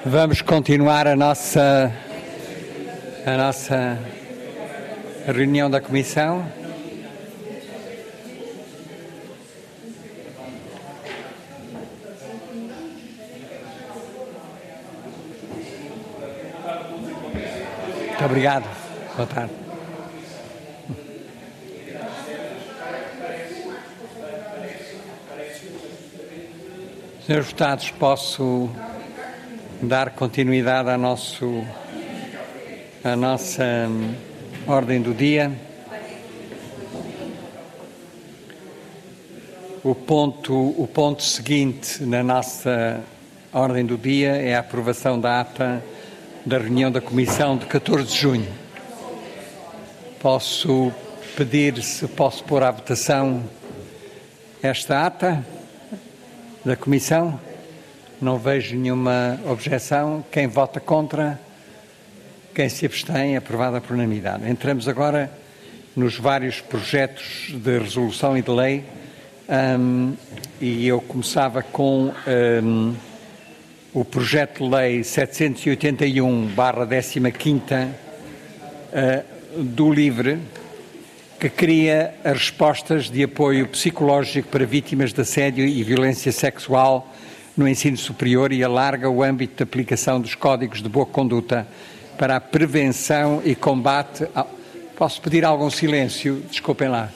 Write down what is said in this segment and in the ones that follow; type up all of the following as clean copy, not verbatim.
Vamos continuar a nossa reunião da Comissão. Muito obrigado. Boa tarde. Senhores deputados, posso dar continuidade à nossa ordem do dia. O ponto seguinte na nossa ordem do dia é a aprovação da ata da reunião da Comissão de 14 de junho. Posso pedir se posso pôr à votação esta ata da Comissão? Não vejo nenhuma objeção. Quem vota contra? Quem se abstém? Aprovada por unanimidade. Entramos agora nos vários projetos de resolução e de lei e eu começava com o projeto de lei 781/15 do LIVRE, que cria as respostas de apoio psicológico para vítimas de assédio e violência sexual no ensino superior e alarga o âmbito de aplicação dos códigos de boa conduta para a prevenção e combate... Posso pedir algum silêncio? Desculpem lá.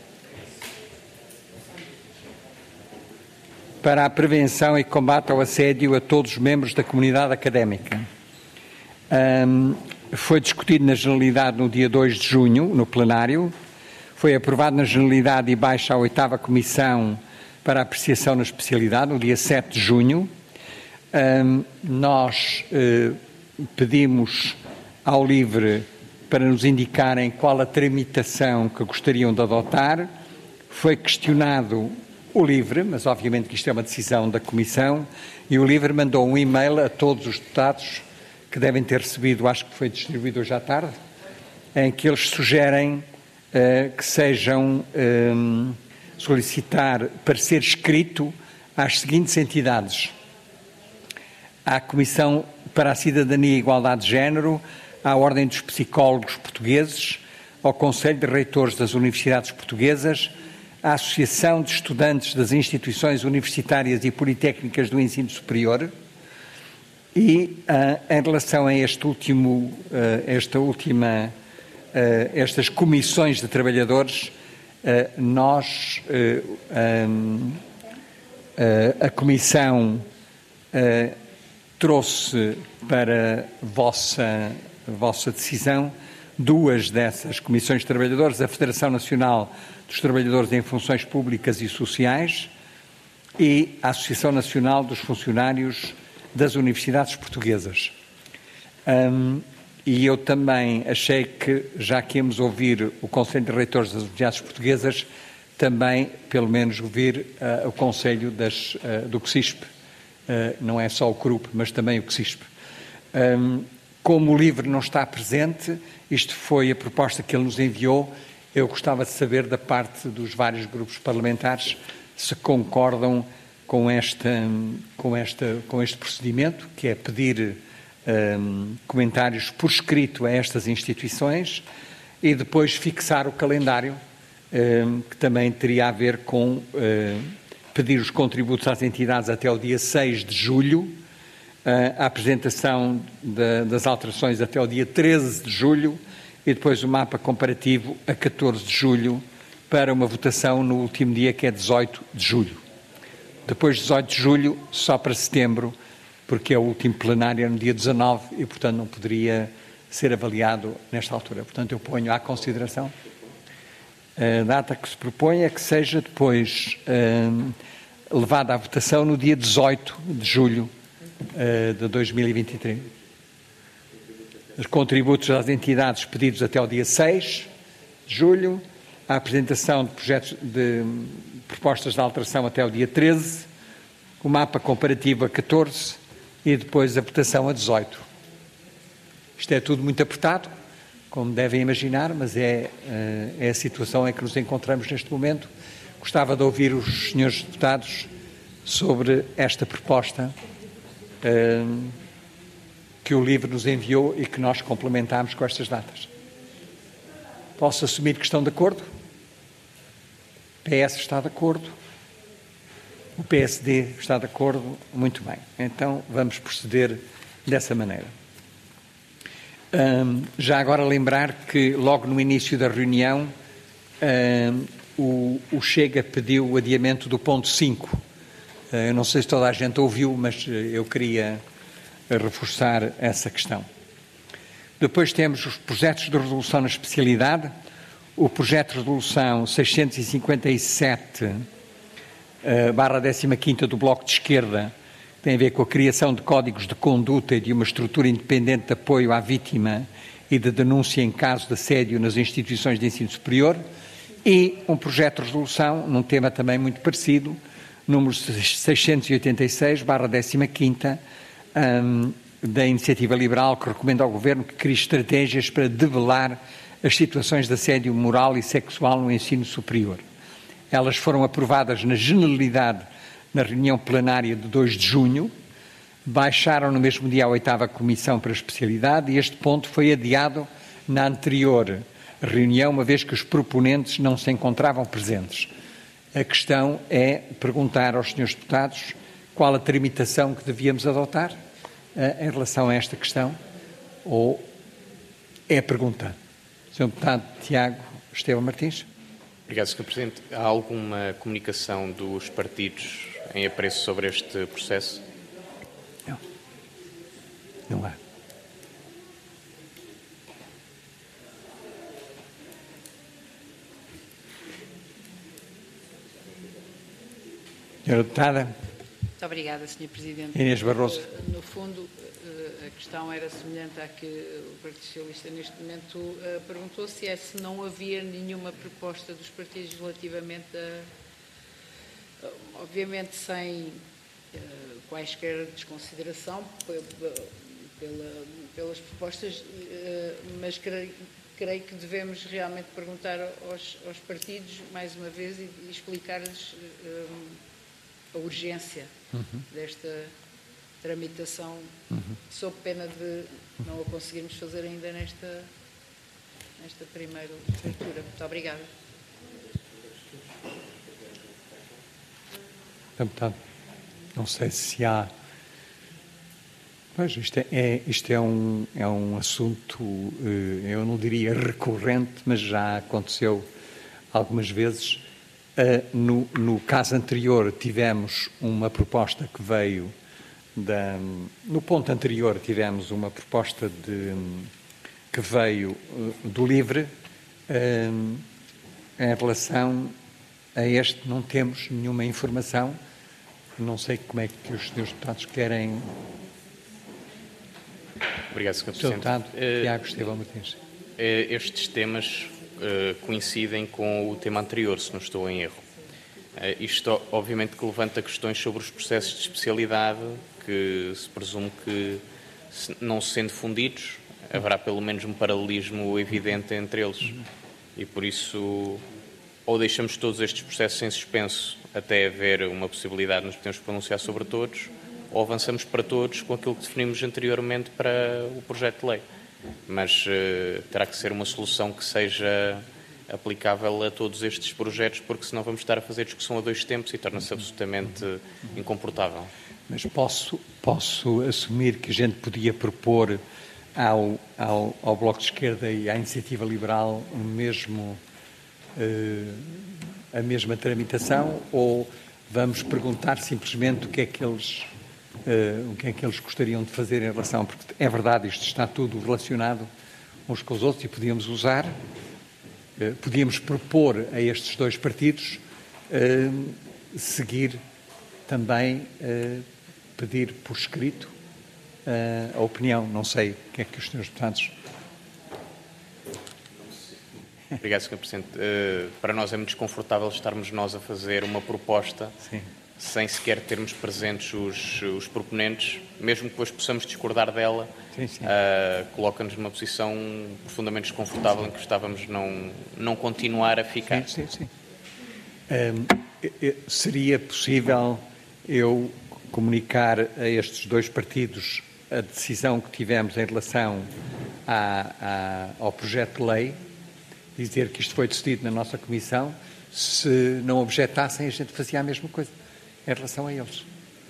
Para a prevenção e combate ao assédio a todos os membros da comunidade académica. Foi discutido na Generalidade no dia 2 de junho, no plenário. Foi aprovado na Generalidade e baixa à 8ª Comissão para apreciação na especialidade, no dia 7 de junho. Nós pedimos ao LIVRE para nos indicarem qual a tramitação que gostariam de adotar. Foi questionado o LIVRE, mas obviamente que isto é uma decisão da Comissão, e o LIVRE mandou um e-mail a todos os deputados que devem ter recebido, acho que foi distribuído hoje à tarde, em que eles sugerem que sejam solicitar parecer escrito às seguintes entidades: à Comissão para a Cidadania e Igualdade de Género, à Ordem dos Psicólogos Portugueses, ao Conselho de Reitores das Universidades Portuguesas, à Associação de Estudantes das Instituições Universitárias e Politécnicas do Ensino Superior e, em relação a estas comissões de trabalhadores, a Comissão trouxe para vossa decisão duas dessas comissões de trabalhadores: a Federação Nacional dos Trabalhadores em Funções Públicas e Sociais e a Associação Nacional dos Funcionários das Universidades Portuguesas. E eu também achei que, já que íamos ouvir o Conselho de Reitores das Universidades Portuguesas, também, pelo menos, ouvir o Conselho do CSISP, não é só o CRUP, mas também o CSISP. Como o LIVRE não está presente, isto foi a proposta que ele nos enviou. Eu gostava de saber, da parte dos vários grupos parlamentares, se concordam com este procedimento, que é pedir comentários por escrito a estas instituições e depois fixar o calendário, que também teria a ver com pedir os contributos às entidades até o dia 6 de julho, a apresentação das alterações até o dia 13 de julho e depois o mapa comparativo a 14 de julho para uma votação no último dia, que é 18 de julho. Depois de 18 de julho, só para setembro, porque é o último plenário no dia 19 e, portanto, não poderia ser avaliado nesta altura. Portanto, eu ponho à consideração. A data que se propõe é que seja depois levada à votação no dia 18 de julho de 2023. Os contributos das entidades pedidos até o dia 6 de julho, a apresentação de projetos de propostas de alteração até o dia 13, o mapa comparativo a 14 e depois a votação a 18. Isto é tudo muito apertado, como devem imaginar, mas é a situação em que nos encontramos neste momento. Gostava de ouvir os senhores deputados sobre esta proposta que o LIVRE nos enviou e que nós complementámos com estas datas. Posso assumir que estão de acordo? O PS está de acordo? O PSD está de acordo? Muito bem. Então, vamos proceder dessa maneira. Já agora lembrar que, logo no início da reunião, o Chega pediu o adiamento do ponto 5. Eu não sei se toda a gente ouviu, mas eu queria reforçar essa questão. Depois temos os projetos de resolução na especialidade. O projeto de resolução 657/15 do Bloco de Esquerda tem a ver com a criação de códigos de conduta e de uma estrutura independente de apoio à vítima e de denúncia em caso de assédio nas instituições de ensino superior, e um projeto de resolução, num tema também muito parecido, número 686/15, da Iniciativa Liberal, que recomenda ao Governo que crie estratégias para debelar as situações de assédio moral e sexual no ensino superior. Elas foram aprovadas na generalidade na reunião plenária de 2 de junho, baixaram no mesmo dia à 8ª Comissão para a Especialidade e este ponto foi adiado na anterior reunião, uma vez que os proponentes não se encontravam presentes. A questão é perguntar aos senhores deputados qual a tramitação que devíamos adotar em relação a esta questão, ou é pergunta. Sr. Deputado Tiago Esteban Martins. Obrigado, Sr. Presidente. Há alguma comunicação dos partidos em apreço sobre este processo? Não. Não há. Senhora Deputada. Muito obrigada, Sr. Presidente. Inês Barroso. No fundo, a questão era semelhante à que o Partido Socialista neste momento perguntou, se não havia nenhuma proposta dos partidos relativamente obviamente sem quaisquer desconsideração pelas propostas, mas creio que devemos realmente perguntar aos partidos, mais uma vez, e explicar-lhes a urgência desta tramitação, sob pena de não a conseguirmos fazer ainda nesta primeira leitura. Muito obrigada. Deputado, não sei se há... Pois, isto é um assunto, eu não diria recorrente, mas já aconteceu algumas vezes. No caso anterior tivemos uma proposta que veio no ponto anterior tivemos uma proposta que veio do LIVRE. Em relação a este não temos nenhuma informação. Não sei como é que os senhores deputados querem... Obrigado, Sr. Presidente. Deputado Tiago Esteban Martins. Estes temas coincidem com o tema anterior, se não estou em erro. Isto, obviamente, que levanta questões sobre os processos de especialidade, que se presume que, não sendo fundidos, haverá pelo menos um paralelismo evidente entre eles. E, por isso, ou deixamos todos estes processos em suspenso até haver uma possibilidade de nos podermos pronunciar sobre todos, ou avançamos para todos com aquilo que definimos anteriormente para o projeto de lei. Mas terá que ser uma solução que seja aplicável a todos estes projetos, porque senão vamos estar a fazer discussão a dois tempos e torna-se absolutamente incomportável. Mas posso assumir que a gente podia propor ao Bloco de Esquerda e à Iniciativa Liberal a mesma tramitação, ou vamos perguntar simplesmente o que é que eles gostariam de fazer em relação, porque é verdade, isto está tudo relacionado uns com os outros e podíamos propor a estes dois partidos seguir também, pedir por escrito a opinião. Não sei o que é que os senhores deputados... Obrigado, Sr. Presidente. Para nós é muito desconfortável estarmos nós a fazer uma proposta sem sequer termos presentes os proponentes, mesmo que depois possamos discordar dela, coloca-nos numa posição profundamente desconfortável em que gostávamos não continuar a ficar. Sim. Seria possível eu comunicar a estes dois partidos a decisão que tivemos em relação ao projeto de lei, dizer que isto foi decidido na nossa comissão, se não objetassem, a gente fazia a mesma coisa em relação a eles.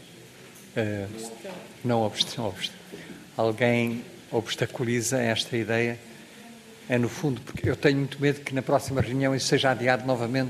Não alguém obstaculiza esta ideia, é no fundo, porque eu tenho muito medo que na próxima reunião isso seja adiado novamente,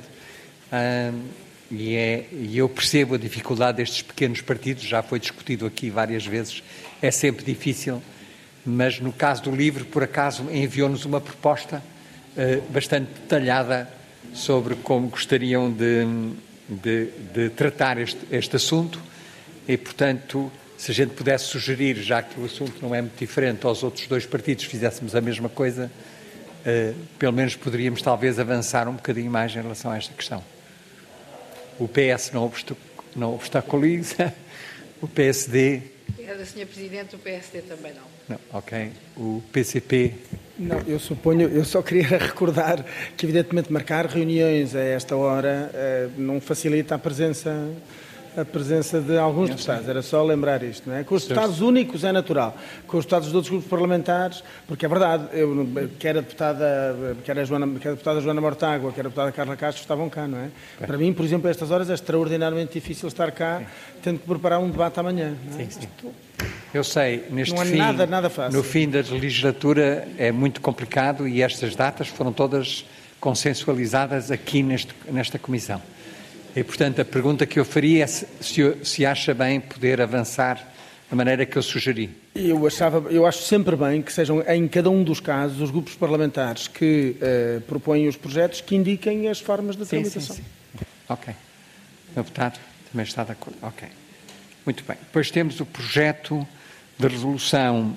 e eu percebo a dificuldade destes pequenos partidos, já foi discutido aqui várias vezes, é sempre difícil, mas no caso do LIVRE, por acaso, enviou-nos uma proposta bastante detalhada sobre como gostariam de tratar este assunto e, portanto, se a gente pudesse sugerir, já que o assunto não é muito diferente, aos outros dois partidos fizéssemos a mesma coisa, pelo menos poderíamos talvez avançar um bocadinho mais em relação a esta questão. O PS não obstaculiza, o PSD... Obrigada, Sr. Presidente, o PSD também não. Não, ok. O PCP... Não, eu só queria recordar que, evidentemente, marcar reuniões a esta hora não facilita a presença de alguns deputados. Era só lembrar isto, não é? Com os deputados únicos é natural. Com os deputados dos outros grupos parlamentares, porque é verdade, quer a deputada Joana Mortágua, quer a deputada Carla Castro estavam cá, não é? Para mim, por exemplo, a estas horas é extraordinariamente difícil estar cá, tendo que preparar um debate amanhã. Não é? Sim. Eu sei, não é nada fácil. No fim da legislatura é muito complicado e estas datas foram todas consensualizadas aqui nesta comissão. E, portanto, a pergunta que eu faria é se acha bem poder avançar da maneira que eu sugeri. Eu acho sempre bem que sejam, em cada um dos casos, os grupos parlamentares que propõem os projetos que indiquem as formas de tramitação. Sim. Ok. O deputado também está de acordo. Ok. Muito bem. Depois temos o projeto de resolução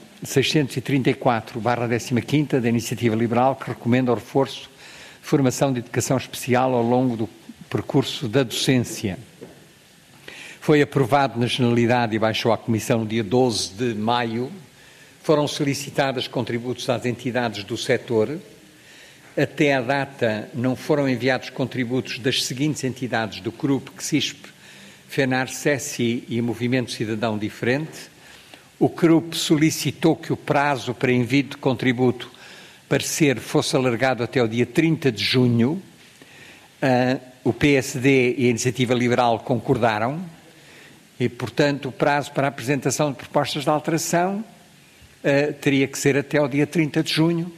634/15 da Iniciativa Liberal, que recomenda o reforço de formação de educação especial ao longo do percurso da docência. Foi aprovado na Generalidade e baixou à Comissão no dia 12 de maio. Foram solicitados contributos às entidades do setor. Até à data não foram enviados contributos das seguintes entidades do CRUP, CSISP, FENAR, SESI e Movimento Cidadão Diferente. O CRUP solicitou que o prazo para envio de contributo parecer fosse alargado até o dia 30 de junho. O PSD e a Iniciativa Liberal concordaram e, portanto, o prazo para a apresentação de propostas de alteração teria que ser até o dia 30 de junho.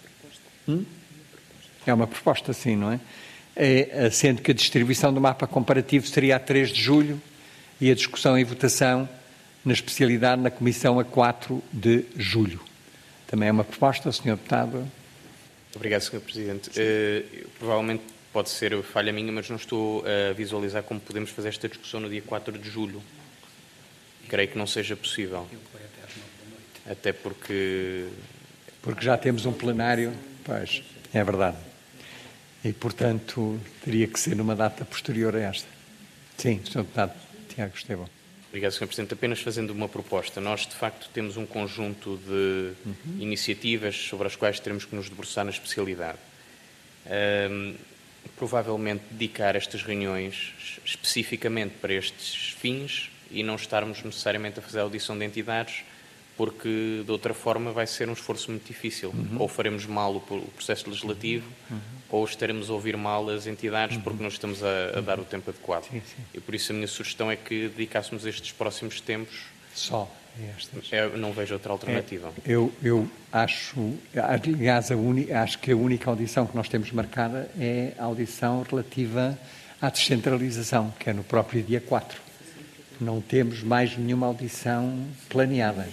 É uma proposta, sim, não é? Sendo que a distribuição do mapa comparativo seria a 3 de julho e a discussão e votação na especialidade na Comissão a 4 de julho. Também é uma proposta, Sr. Deputado. Obrigado, Sr. Presidente. Provavelmente pode ser falha minha, mas não estou a visualizar como podemos fazer esta discussão no dia 4 de julho. Creio que não seja possível. Até porque... Porque já temos um plenário, pois, é verdade. E, portanto, teria que ser numa data posterior a esta. Sim, Sr. Deputado Tiago Estevão. Obrigado, Sr. Presidente. Apenas fazendo uma proposta. Nós, de facto, temos um conjunto de iniciativas sobre as quais teremos que nos debruçar na especialidade. Provavelmente dedicar estas reuniões especificamente para estes fins e não estarmos necessariamente a fazer a audição de entidades, porque de outra forma vai ser um esforço muito difícil. Ou faremos mal o processo legislativo, ou estaremos a ouvir mal as entidades porque não estamos a dar o tempo adequado. Sim. E por isso a minha sugestão é que dedicássemos estes próximos tempos. Só estas. Eu não vejo outra alternativa. Eu acho, aliás, acho que a única audição que nós temos marcada é a audição relativa à descentralização, que é no próprio dia 4. Não temos mais nenhuma audição planeada.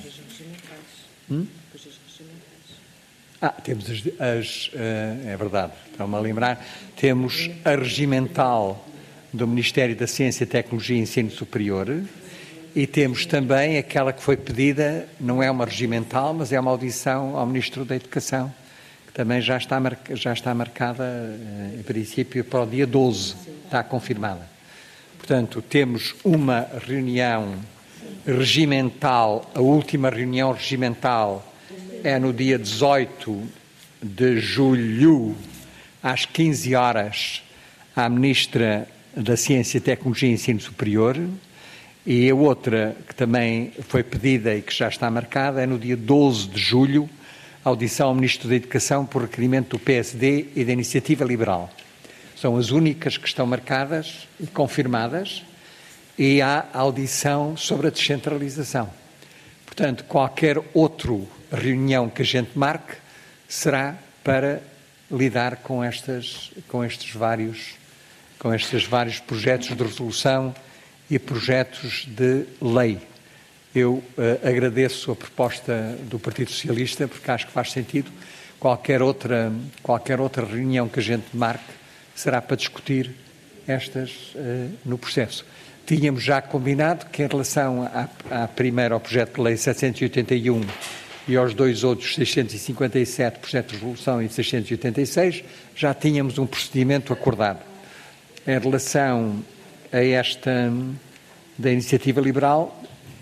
Temos é verdade, estão-me a lembrar, temos a regimental do Ministério da Ciência, Tecnologia e Ensino Superior e temos também aquela que foi pedida, não é uma regimental, mas é uma audição ao Ministro da Educação, que também já está marcada, em princípio, para o dia 12, está confirmada. Portanto, temos uma reunião regimental, a última reunião regimental é no dia 18 de julho, às 15 horas, à Ministra da Ciência, Tecnologia e Ensino Superior, E a outra, que também foi pedida e que já está marcada, é no dia 12 de julho, audição ao Ministro da Educação por requerimento do PSD e da Iniciativa Liberal. São as únicas que estão marcadas e confirmadas, e há audição sobre a descentralização. Portanto, qualquer outra reunião que a gente marque será para lidar com estes vários projetos de resolução e projetos de lei. Eu agradeço a proposta do Partido Socialista, porque acho que faz sentido. Qualquer outra reunião que a gente marque será para discutir estas no processo. Tínhamos já combinado que, em relação ao projeto de lei 781 e aos dois outros, 657, projeto de resolução, e 686, já tínhamos um procedimento acordado. Em relação a esta da Iniciativa Liberal,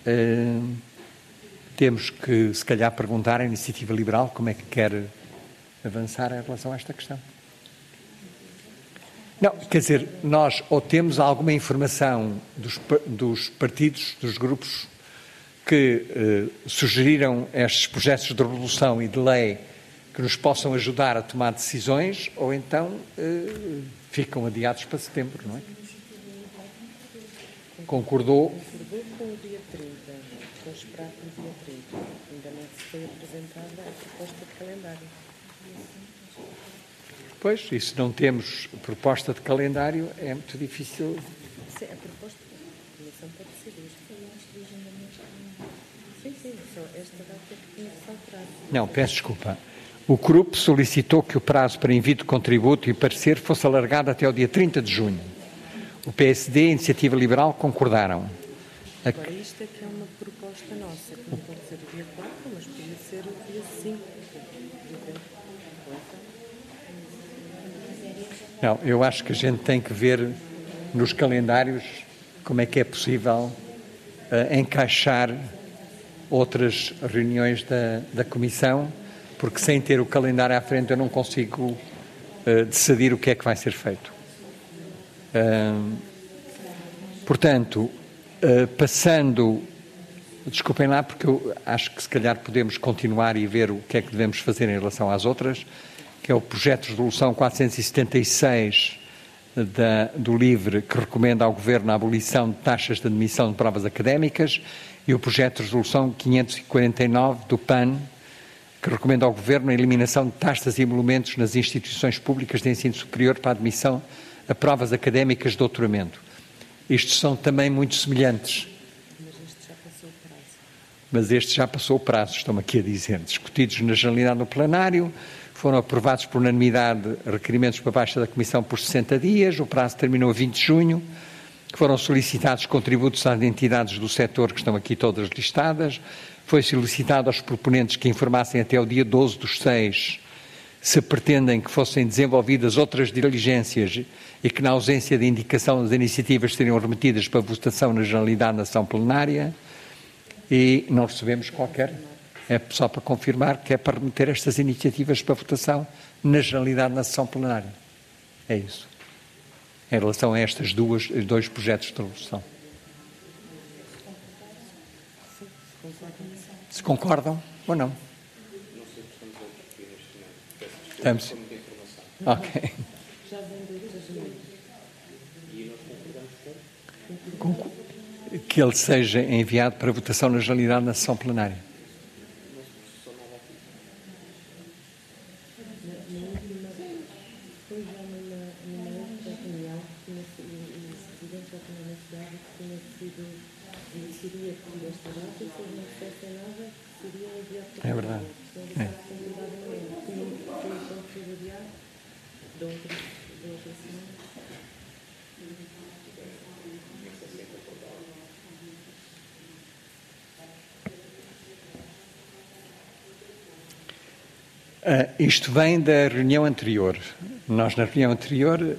temos que, se calhar, perguntar à Iniciativa Liberal como é que quer avançar em relação a esta questão. Não, quer dizer, nós ou temos alguma informação dos partidos, dos grupos que sugeriram estes projetos de resolução e de lei que nos possam ajudar a tomar decisões, ou então ficam adiados para setembro, não é? Concordou com o dia 30, com o esperado no dia 30. Ainda não se foi apresentada a proposta de calendário. Pois, e se não temos proposta de calendário, é muito difícil. Sim, a proposta da Comissão pode ser isto. Sim, só esta data que tinha que ser alterada. Não, peço desculpa. O grupo solicitou que o prazo para envio de contributo e parecer fosse alargado até o dia 30 de junho. O PSD e a Iniciativa Liberal concordaram. Agora, isto é que é uma proposta nossa, que não pode ser o dia 4, mas podia ser o dia 5. Não, eu acho que a gente tem que ver nos calendários como é que é possível encaixar outras reuniões da Comissão, porque sem ter o calendário à frente eu não consigo decidir o que é que vai ser feito. Portanto, passando, desculpem lá, porque eu acho que se calhar podemos continuar e ver o que é que devemos fazer em relação às outras, que é o projeto de resolução 476 do LIVRE, que recomenda ao Governo a abolição de taxas de admissão de provas académicas, e o projeto de resolução 549 do PAN, que recomenda ao Governo a eliminação de taxas e emolumentos nas instituições públicas de ensino superior para a admissão a provas académicas de doutoramento. Estes são também muito semelhantes. Mas este já passou o prazo, estão aqui a dizer. Discutidos na generalidade no plenário, foram aprovados por unanimidade requerimentos para baixa da Comissão por 60 dias, o prazo terminou a 20 de junho, foram solicitados contributos às entidades do setor que estão aqui todas listadas, foi solicitado aos proponentes que informassem até o dia 12/6 se pretendem que fossem desenvolvidas outras diligências e que, na ausência de indicação, as iniciativas seriam remetidas para votação na generalidade na sessão plenária, e não recebemos qualquer. É só para confirmar que é para remeter estas iniciativas para votação na generalidade na sessão plenária. É isso. Em relação a estes dois projetos de resolução. Se concordam ou não? Estamos. Ok. Que ele seja enviado para votação na generalidade na sessão plenária. É verdade. É. Isto vem da reunião anterior. Nós, na reunião anterior... Já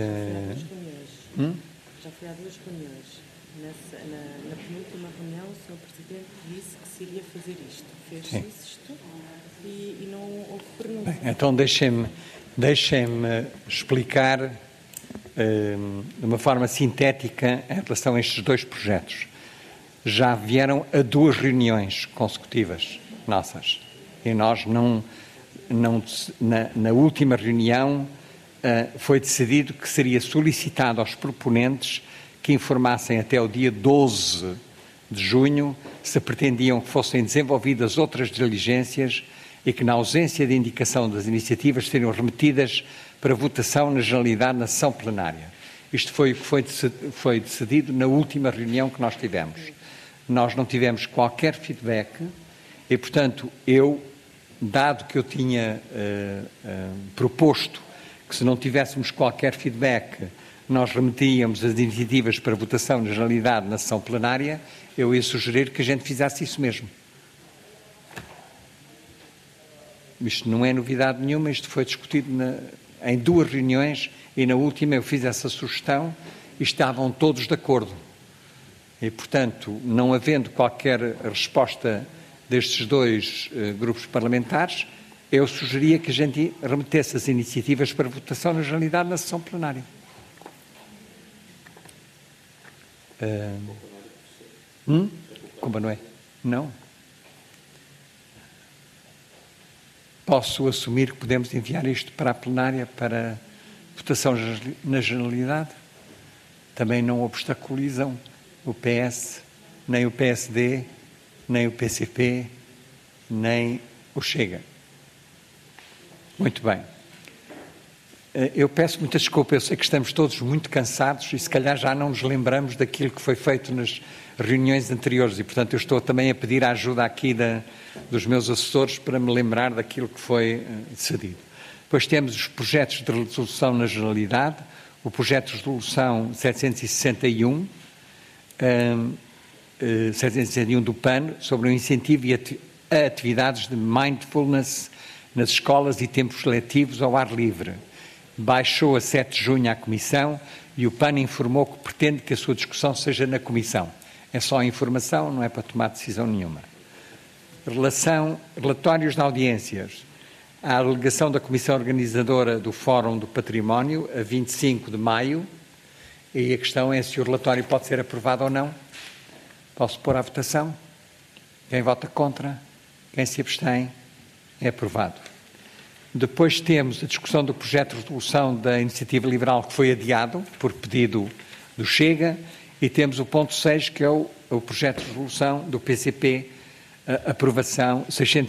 foi há duas reuniões. Na penúltima reunião, o Sr. Presidente disse que se iria fazer isto. Fez isto e não houve pronúncia. Bem, então deixem-me explicar de uma forma sintética em relação a estes dois projetos. já vieram a 2 reuniões consecutivas nossas. E nós na última reunião foi decidido que seria solicitado aos proponentes que informassem até o dia 12 de junho se pretendiam que fossem desenvolvidas outras diligências e que, na ausência de indicação das iniciativas, seriam remetidas para votação na generalidade na sessão plenária. Isto foi o que foi decidido na última reunião que nós tivemos. Nós não tivemos qualquer feedback e, portanto, dado que eu tinha proposto que, se não tivéssemos qualquer feedback, nós remetíamos as iniciativas para votação na generalidade na sessão plenária, eu ia sugerir que a gente fizesse isso mesmo. Isto não é novidade nenhuma, isto foi discutido em 2 reuniões e na última eu fiz essa sugestão e estavam todos de acordo. E, portanto, não havendo qualquer resposta destes 2 grupos parlamentares, eu sugeria que a gente remetesse as iniciativas para votação na generalidade na sessão plenária. Como não é? Não. Posso assumir que podemos enviar isto para a plenária para votação na generalidade? Também não obstaculizam o PS, nem o PSD, nem o PCP, nem o Chega. Muito bem. Eu peço muita desculpa, eu sei que estamos todos muito cansados e se calhar já não nos lembramos daquilo que foi feito nas reuniões anteriores e, portanto, eu estou também a pedir a ajuda aqui dos meus assessores para me lembrar daquilo que foi decidido. Depois temos os projetos de resolução na generalidade, o projeto de resolução 761 do PAN sobre o incentivo a atividades de mindfulness nas escolas e tempos letivos ao ar livre. Baixou a 7 de junho à Comissão e o PAN informou que pretende que a sua discussão seja na Comissão. É só informação, não é para tomar decisão nenhuma. Relatórios de audiências. A alegação da Comissão Organizadora do Fórum do Património, a 25 de maio, e a questão é se o relatório pode ser aprovado ou não. Posso pôr à votação? Quem vota contra? Quem se abstém? É aprovado. Depois temos a discussão do projeto de resolução da Iniciativa Liberal, que foi adiado por pedido do Chega, e temos o ponto 6, que é o projeto de resolução do PCP, aprovação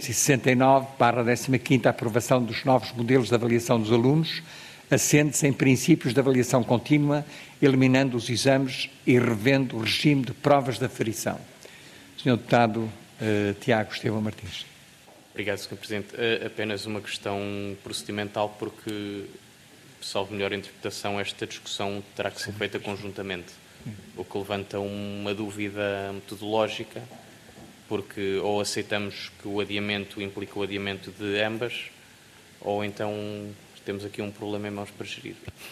669/15, aprovação dos novos modelos de avaliação dos alunos, assente-se em princípios de avaliação contínua, eliminando os exames e revendo o regime de provas de aferição. Sr. Deputado Tiago Estevão Martins. Obrigado, Sr. Presidente. Apenas uma questão procedimental, porque, salvo melhor interpretação, esta discussão terá que ser feita conjuntamente, o que levanta uma dúvida metodológica, porque ou aceitamos que o adiamento implica o adiamento de ambas, ou então temos aqui um problema em mãos para gerir.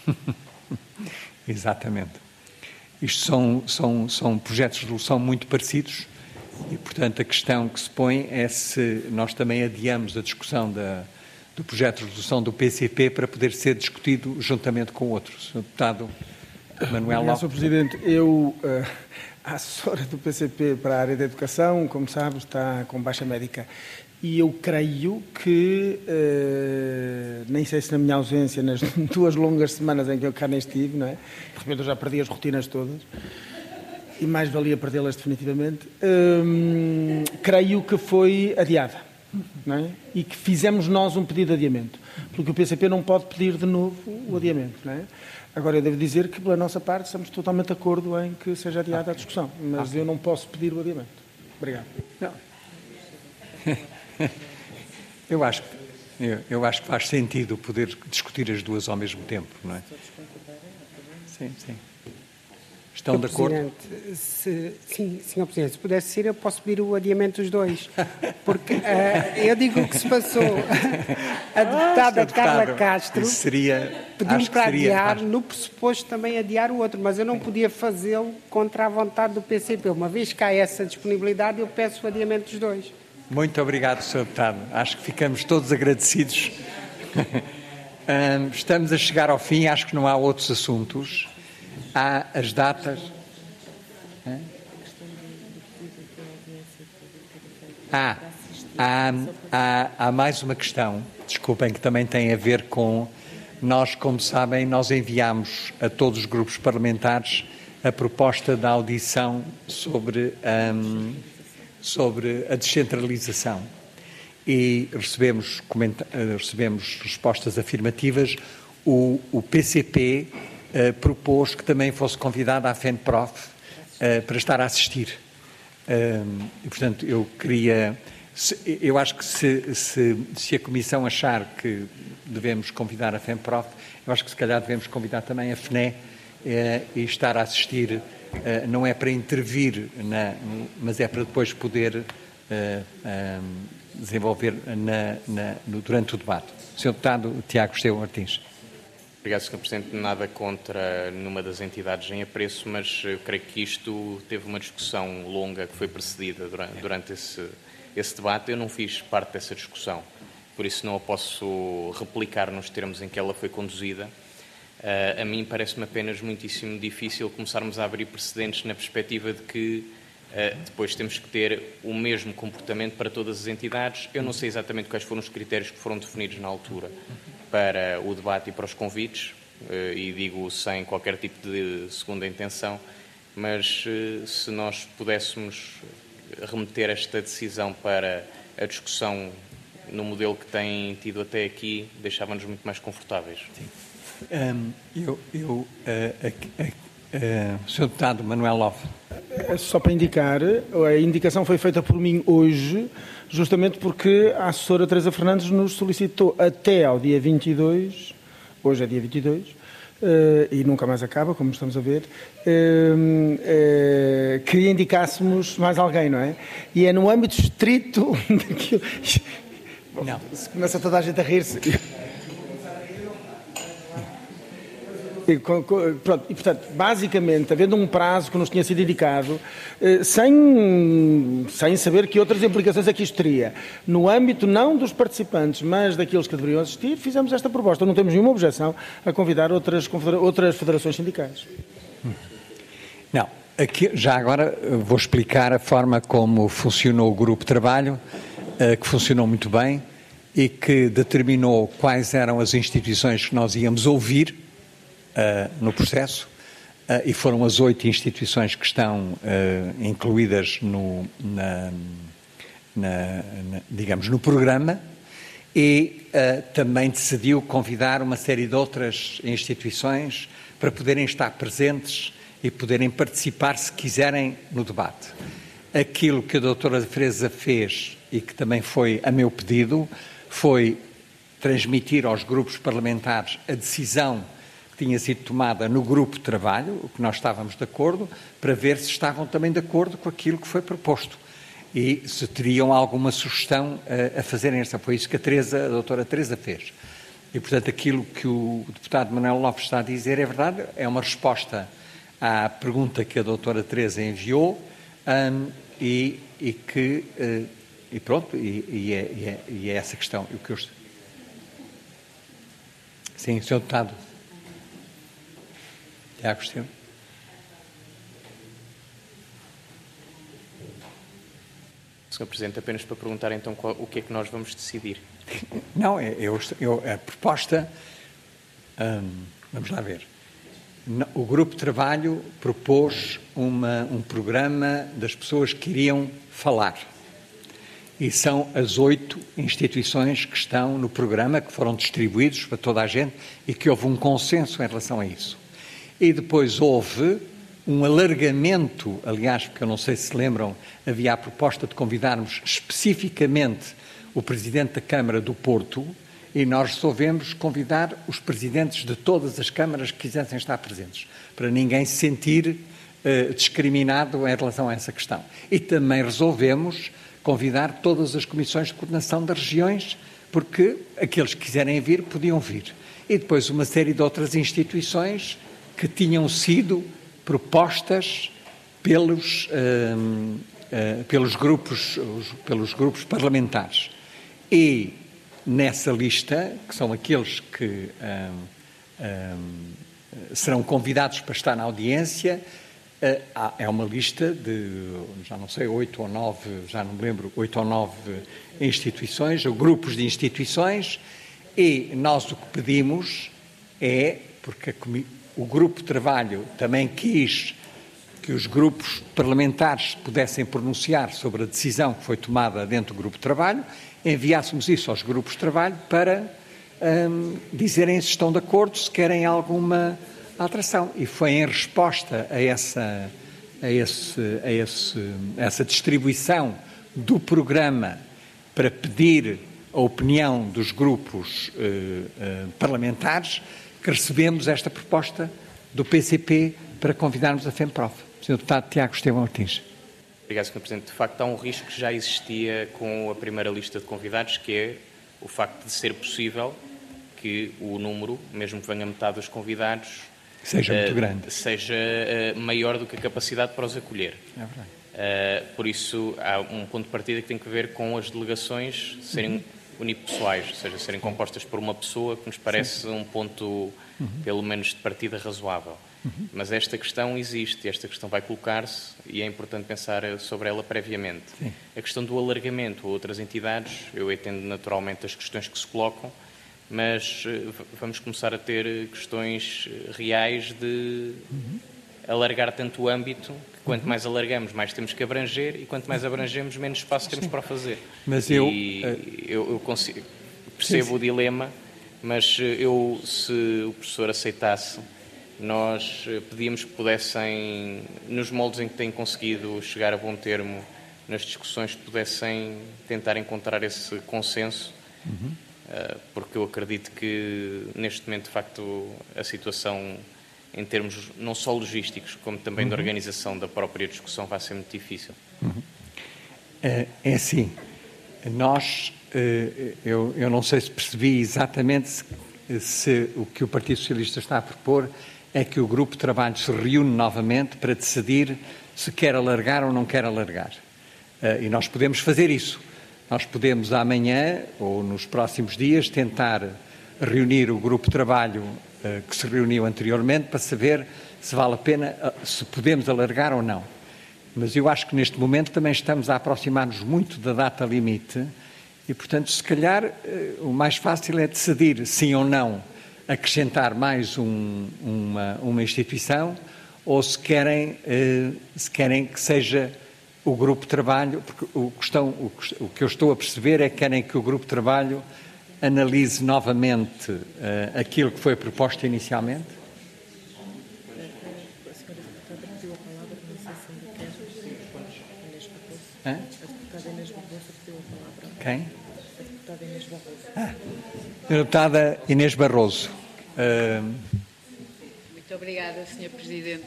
Exatamente. Isto são projetos de resolução muito parecidos e, portanto, a questão que se põe é se nós também adiamos a discussão do projeto de resolução do PCP para poder ser discutido juntamente com outros. Sr. Deputado Manuel Lopes. Sr. Presidente, eu, a assessora do PCP para a área da educação, como sabe, está com baixa médica. E eu creio que, nem sei se na minha ausência, nas 2 longas semanas em que eu cá nem estive, não é? De repente eu já perdi as rotinas todas, e mais valia perdê-las definitivamente, creio que foi adiada, não é? E que fizemos nós um pedido de adiamento, porque o PCP não pode pedir de novo o adiamento, não é? Agora, eu devo dizer que, pela nossa parte, estamos totalmente de acordo em que seja adiada a discussão, mas eu não posso pedir o adiamento. Obrigado. Não. Eu acho que faz sentido poder discutir as duas ao mesmo tempo, não é? Sim, sim. Estão de acordo? Sim, Sr. Presidente, se pudesse ser, eu posso pedir o adiamento dos dois. Porque eu digo o que se passou. A deputada Carla Castro pediu-me para adiar, no pressuposto também adiar o outro, mas eu não podia fazê-lo contra a vontade do PCP. Uma vez que há essa disponibilidade, eu peço o adiamento dos dois. Muito obrigado, Sr. Deputado. Acho que ficamos todos agradecidos. Estamos a chegar ao fim, acho que não há outros assuntos. Há as datas. Há mais uma questão, desculpem, que também tem a ver com... Nós, como sabem, nós enviámos a todos os grupos parlamentares a proposta da audição sobre a descentralização. E recebemos respostas afirmativas. O PCP propôs que também fosse convidada a FENPROF para estar a assistir. E, portanto, eu acho que se a Comissão achar que devemos convidar a FENPROF, eu acho que se calhar devemos convidar também a FNE e estar a assistir, não é para intervir, mas é para depois poder desenvolver durante o debate. Sr. Deputado Tiago Estevão Martins. Obrigado, Sr. Presidente. Nada contra nenhuma das entidades em apreço, mas eu creio que isto teve uma discussão longa que foi precedida durante esse debate. Eu não fiz parte dessa discussão, por isso não a posso replicar nos termos em que ela foi conduzida. A mim parece-me apenas muitíssimo difícil começarmos a abrir precedentes na perspectiva de que depois temos que ter o mesmo comportamento para todas as entidades. Eu não sei exatamente quais foram os critérios que foram definidos na altura para o debate e para os convites, e digo sem qualquer tipo de segunda intenção, mas se nós pudéssemos remeter esta decisão para a discussão no modelo que tem tido até aqui, deixava-nos muito mais confortáveis. Sim. Sr. Deputado Manuel Love. Só para indicar, a indicação foi feita por mim hoje, justamente porque a assessora Teresa Fernandes nos solicitou até ao dia 22, hoje é dia 22, e nunca mais acaba, como estamos a ver, que indicássemos mais alguém, não é? E é no âmbito estrito daquilo... Não. Se começa toda a gente a rir-se... Pronto, e portanto, basicamente, havendo um prazo que nos tinha sido indicado, sem saber que outras implicações é que isto teria, no âmbito não dos participantes, mas daqueles que deveriam assistir, fizemos esta proposta. Não temos nenhuma objeção a convidar outras federações sindicais. Não, aqui, já agora vou explicar a forma como funcionou o grupo de trabalho, que funcionou muito bem e que determinou quais eram as instituições que nós íamos ouvir no processo, e foram as 8 instituições que estão incluídas digamos, no programa, e também decidiu convidar uma série de outras instituições para poderem estar presentes e poderem participar, se quiserem, no debate. Aquilo que a doutora Teresa fez, e que também foi a meu pedido, foi transmitir aos grupos parlamentares a decisão que tinha sido tomada no grupo de trabalho, o que nós estávamos de acordo, para ver se estavam também de acordo com aquilo que foi proposto e se teriam alguma sugestão a fazerem essa. Foi isso que a doutora Teresa fez. E, portanto, aquilo que o deputado Manuel Lopes está a dizer é verdade, é uma resposta à pergunta que a doutora Teresa enviou, e é essa questão. Sim, Sr. Deputado. Tiago Estevão. Sr. Presidente, apenas para perguntar então o que é que nós vamos decidir. Não, a proposta, vamos lá ver, o grupo de trabalho propôs um programa das pessoas que iriam falar, e são as 8 instituições que estão no programa, que foram distribuídos para toda a gente e que houve um consenso em relação a isso. E depois houve um alargamento, aliás, porque eu não sei se se lembram, havia a proposta de convidarmos especificamente o Presidente da Câmara do Porto, e nós resolvemos convidar os presidentes de todas as câmaras que quisessem estar presentes, para ninguém se sentir discriminado em relação a essa questão. E também resolvemos convidar todas as comissões de coordenação das regiões, porque aqueles que quiserem vir, podiam vir. E depois uma série de outras instituições que tinham sido propostas pelos grupos parlamentares. E nessa lista, que são aqueles que serão convidados para estar na audiência, É uma lista de, já não sei, 8 ou 9, já não me lembro, 8 ou 9 instituições, ou grupos de instituições, e nós o que pedimos é, porque o grupo de trabalho também quis que os grupos parlamentares pudessem pronunciar sobre a decisão que foi tomada dentro do grupo de trabalho, enviássemos isso aos grupos de trabalho para dizerem se estão de acordo, se querem alguma alteração. E foi em resposta a essa distribuição do programa para pedir a opinião dos grupos parlamentares que recebemos esta proposta do PCP para convidarmos a FEMPROF. Sr. Deputado Tiago Estevão Martins. Obrigado, Sr. Presidente. De facto, há um risco que já existia com a primeira lista de convidados, que é o facto de ser possível que o número, mesmo que venha metade dos convidados, seja muito grande, seja maior do que a capacidade para os acolher. É verdade. Por isso, há um ponto de partida que tem que ver com as delegações serem unipessoais, ou seja, serem compostas por uma pessoa, que nos parece um ponto, pelo menos, de partida razoável. Mas esta questão existe, esta questão vai colocar-se e é importante pensar sobre ela previamente. Sim. A questão do alargamento a outras entidades, eu entendo naturalmente as questões que se colocam, mas vamos começar a ter questões reais de alargar tanto o âmbito, que quanto mais alargamos, mais temos que abranger, e quanto mais abrangemos, menos espaço temos para o fazer. Mas eu percebo o dilema, mas se o professor aceitasse, nós pedíamos que pudessem, nos moldes em que têm conseguido chegar a bom termo nas discussões, pudessem tentar encontrar esse consenso, porque eu acredito que neste momento, de facto, a situação em termos não só logísticos, como também de organização da própria discussão vai ser muito difícil. É assim, eu não sei se percebi exatamente se o que o Partido Socialista está a propor é que o grupo de trabalho se reúne novamente para decidir se quer alargar ou não quer alargar. E nós podemos fazer isso. Nós podemos amanhã ou nos próximos dias tentar reunir o grupo de trabalho que se reuniu anteriormente para saber se vale a pena, se podemos alargar ou não. Mas eu acho que neste momento também estamos a aproximar-nos muito da data limite e, portanto, se calhar o mais fácil é decidir sim ou não acrescentar mais uma instituição, ou se querem que seja o grupo de trabalho, porque o que eu estou a perceber é que querem que o grupo de trabalho analise novamente aquilo que foi proposto inicialmente. A senhora deputada pediu a palavra, não sei se ainda quer. A deputada Inês Barroso pediu a palavra. Quem? A deputada Inês Barroso. A deputada Inês Barroso. Muito obrigada, Sr. Presidente.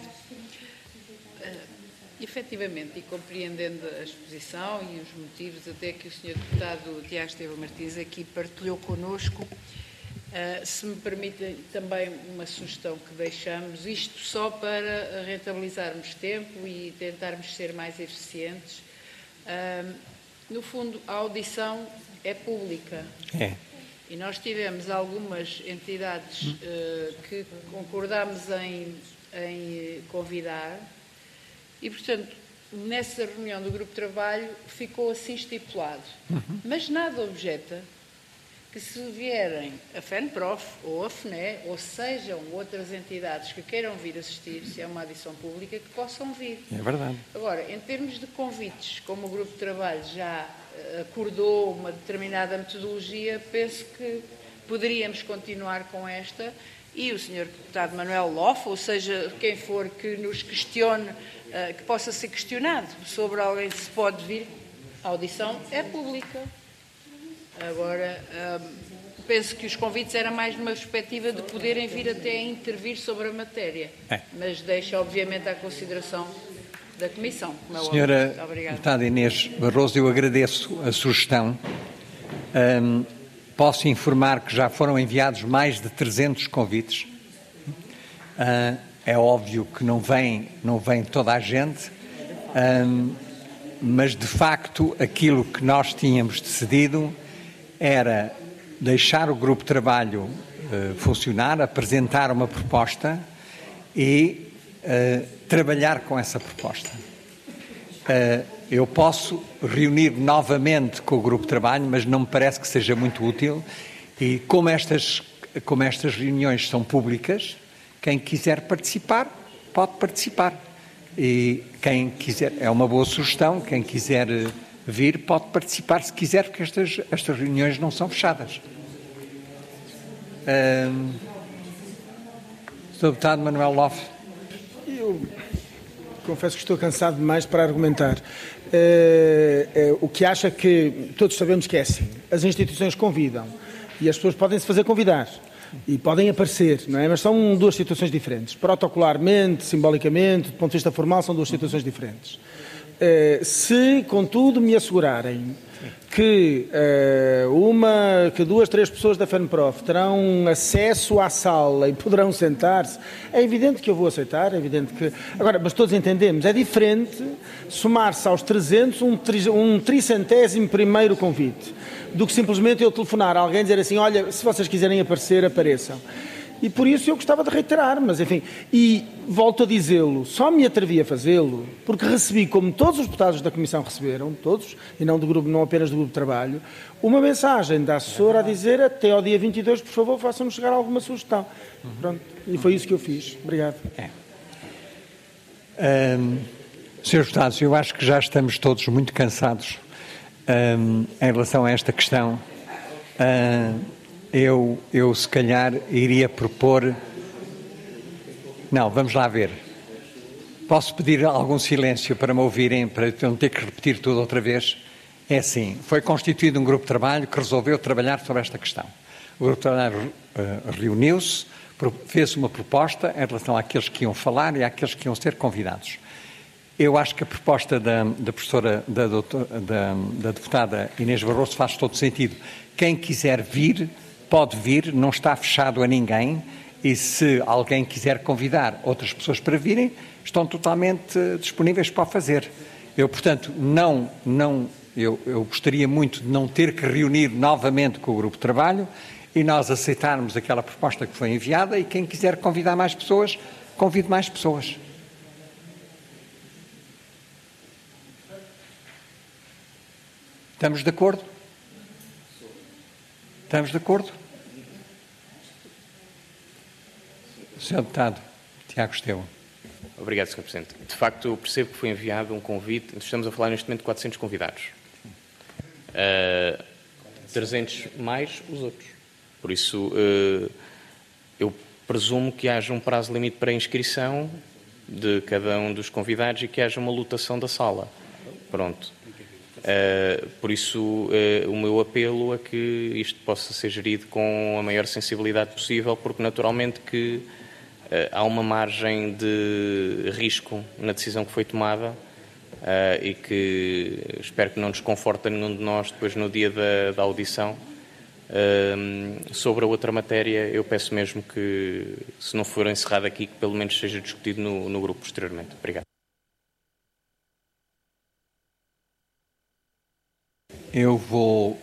Efetivamente, e compreendendo a exposição e os motivos até que o Sr. Deputado Tiago Estevão Martins aqui partilhou connosco, se me permitem também uma sugestão que deixamos, isto só para rentabilizarmos tempo e tentarmos ser mais eficientes. No fundo, a audição é pública. É. E nós tivemos algumas entidades que concordámos em convidar e, portanto, nessa reunião do grupo de trabalho ficou assim estipulado. Mas nada objeta que se vierem a FEMPROF ou a FNE, ou sejam outras entidades que queiram vir assistir, se é uma audição pública, que possam vir. É verdade. Agora, em termos de convites, como o grupo de trabalho já acordou uma determinada metodologia, penso que poderíamos continuar com esta e o Sr. Deputado Manuel Lof, ou seja, quem for que nos questione, que possa ser questionado sobre alguém que se pode vir, a audição é pública. Agora, penso que os convites eram mais numa perspectiva de poderem vir até a intervir sobre a matéria, mas deixo obviamente à consideração da Comissão. Senhora Deputada Inês Barroso, eu agradeço a sugestão. Posso informar que já foram enviados mais de 300 convites. É óbvio que não vem toda a gente, mas de facto aquilo que nós tínhamos decidido era deixar o grupo de trabalho funcionar, apresentar uma proposta e trabalhar com essa proposta. Eu posso reunir novamente com o grupo de trabalho, mas não me parece que seja muito útil, e como estas reuniões são públicas, quem quiser participar, pode participar. E quem quiser, é uma boa sugestão, quem quiser vir pode participar se quiser, porque estas reuniões não são fechadas. Sr. Deputado Manuel Lofe. Eu confesso que estou cansado demais para argumentar. O que acha que todos sabemos que é assim. As instituições convidam e as pessoas podem se fazer convidar e podem aparecer, não é? Mas são duas situações diferentes. Protocolarmente, simbolicamente, do ponto de vista formal, são duas situações diferentes. Se, contudo, me assegurarem que duas, três pessoas da FENPROF terão acesso à sala e poderão sentar-se, é evidente que eu vou aceitar, é evidente que... Agora, mas todos entendemos, é diferente somar-se aos 300 um 300º convite, do que simplesmente eu telefonar a alguém e dizer assim, olha, se vocês quiserem aparecer, apareçam. E por isso eu gostava de reiterar, mas enfim, e volto a dizê-lo, só me atrevi a fazê-lo, porque recebi, como todos os deputados da Comissão receberam, todos, e não apenas do grupo de trabalho, uma mensagem da assessora a dizer até ao dia 22, por favor, façam-nos chegar alguma sugestão. Pronto, e foi isso que eu fiz. Obrigado. Senhores deputados, eu acho que já estamos todos muito cansados em relação a esta questão. Eu se calhar iria propor... Não, vamos lá ver. Posso pedir algum silêncio para me ouvirem, para não ter que repetir tudo outra vez? É assim, foi constituído um grupo de trabalho que resolveu trabalhar sobre esta questão. O grupo de trabalho reuniu-se, fez uma proposta em relação àqueles que iam falar e àqueles que iam ser convidados. Eu acho que a proposta da deputada Inês Barroso faz todo sentido. Quem quiser vir, pode vir, não está fechado a ninguém, e se alguém quiser convidar outras pessoas para virem, estão totalmente disponíveis para o fazer. Eu, portanto, eu gostaria muito de não ter que reunir novamente com o grupo de trabalho e nós aceitarmos aquela proposta que foi enviada, e quem quiser convidar mais pessoas, convide mais pessoas. Estamos de acordo? Estamos de acordo? Sr. Deputado Tiago Estevão. Obrigado, Sr. Presidente. De facto, eu percebo que foi enviado um convite. Estamos a falar neste momento de 400 convidados. 300 mais os outros. Por isso, eu presumo que haja um prazo limite para a inscrição de cada um dos convidados e que haja uma lotação da sala. Pronto. Por isso, o meu apelo é que isto possa ser gerido com a maior sensibilidade possível, porque naturalmente que há uma margem de risco na decisão que foi tomada e que espero que não desconforte a nenhum de nós depois no dia da audição. Sobre a outra matéria, eu peço mesmo que, se não for encerrado aqui, que pelo menos seja discutido no grupo posteriormente. Obrigado. Eu vou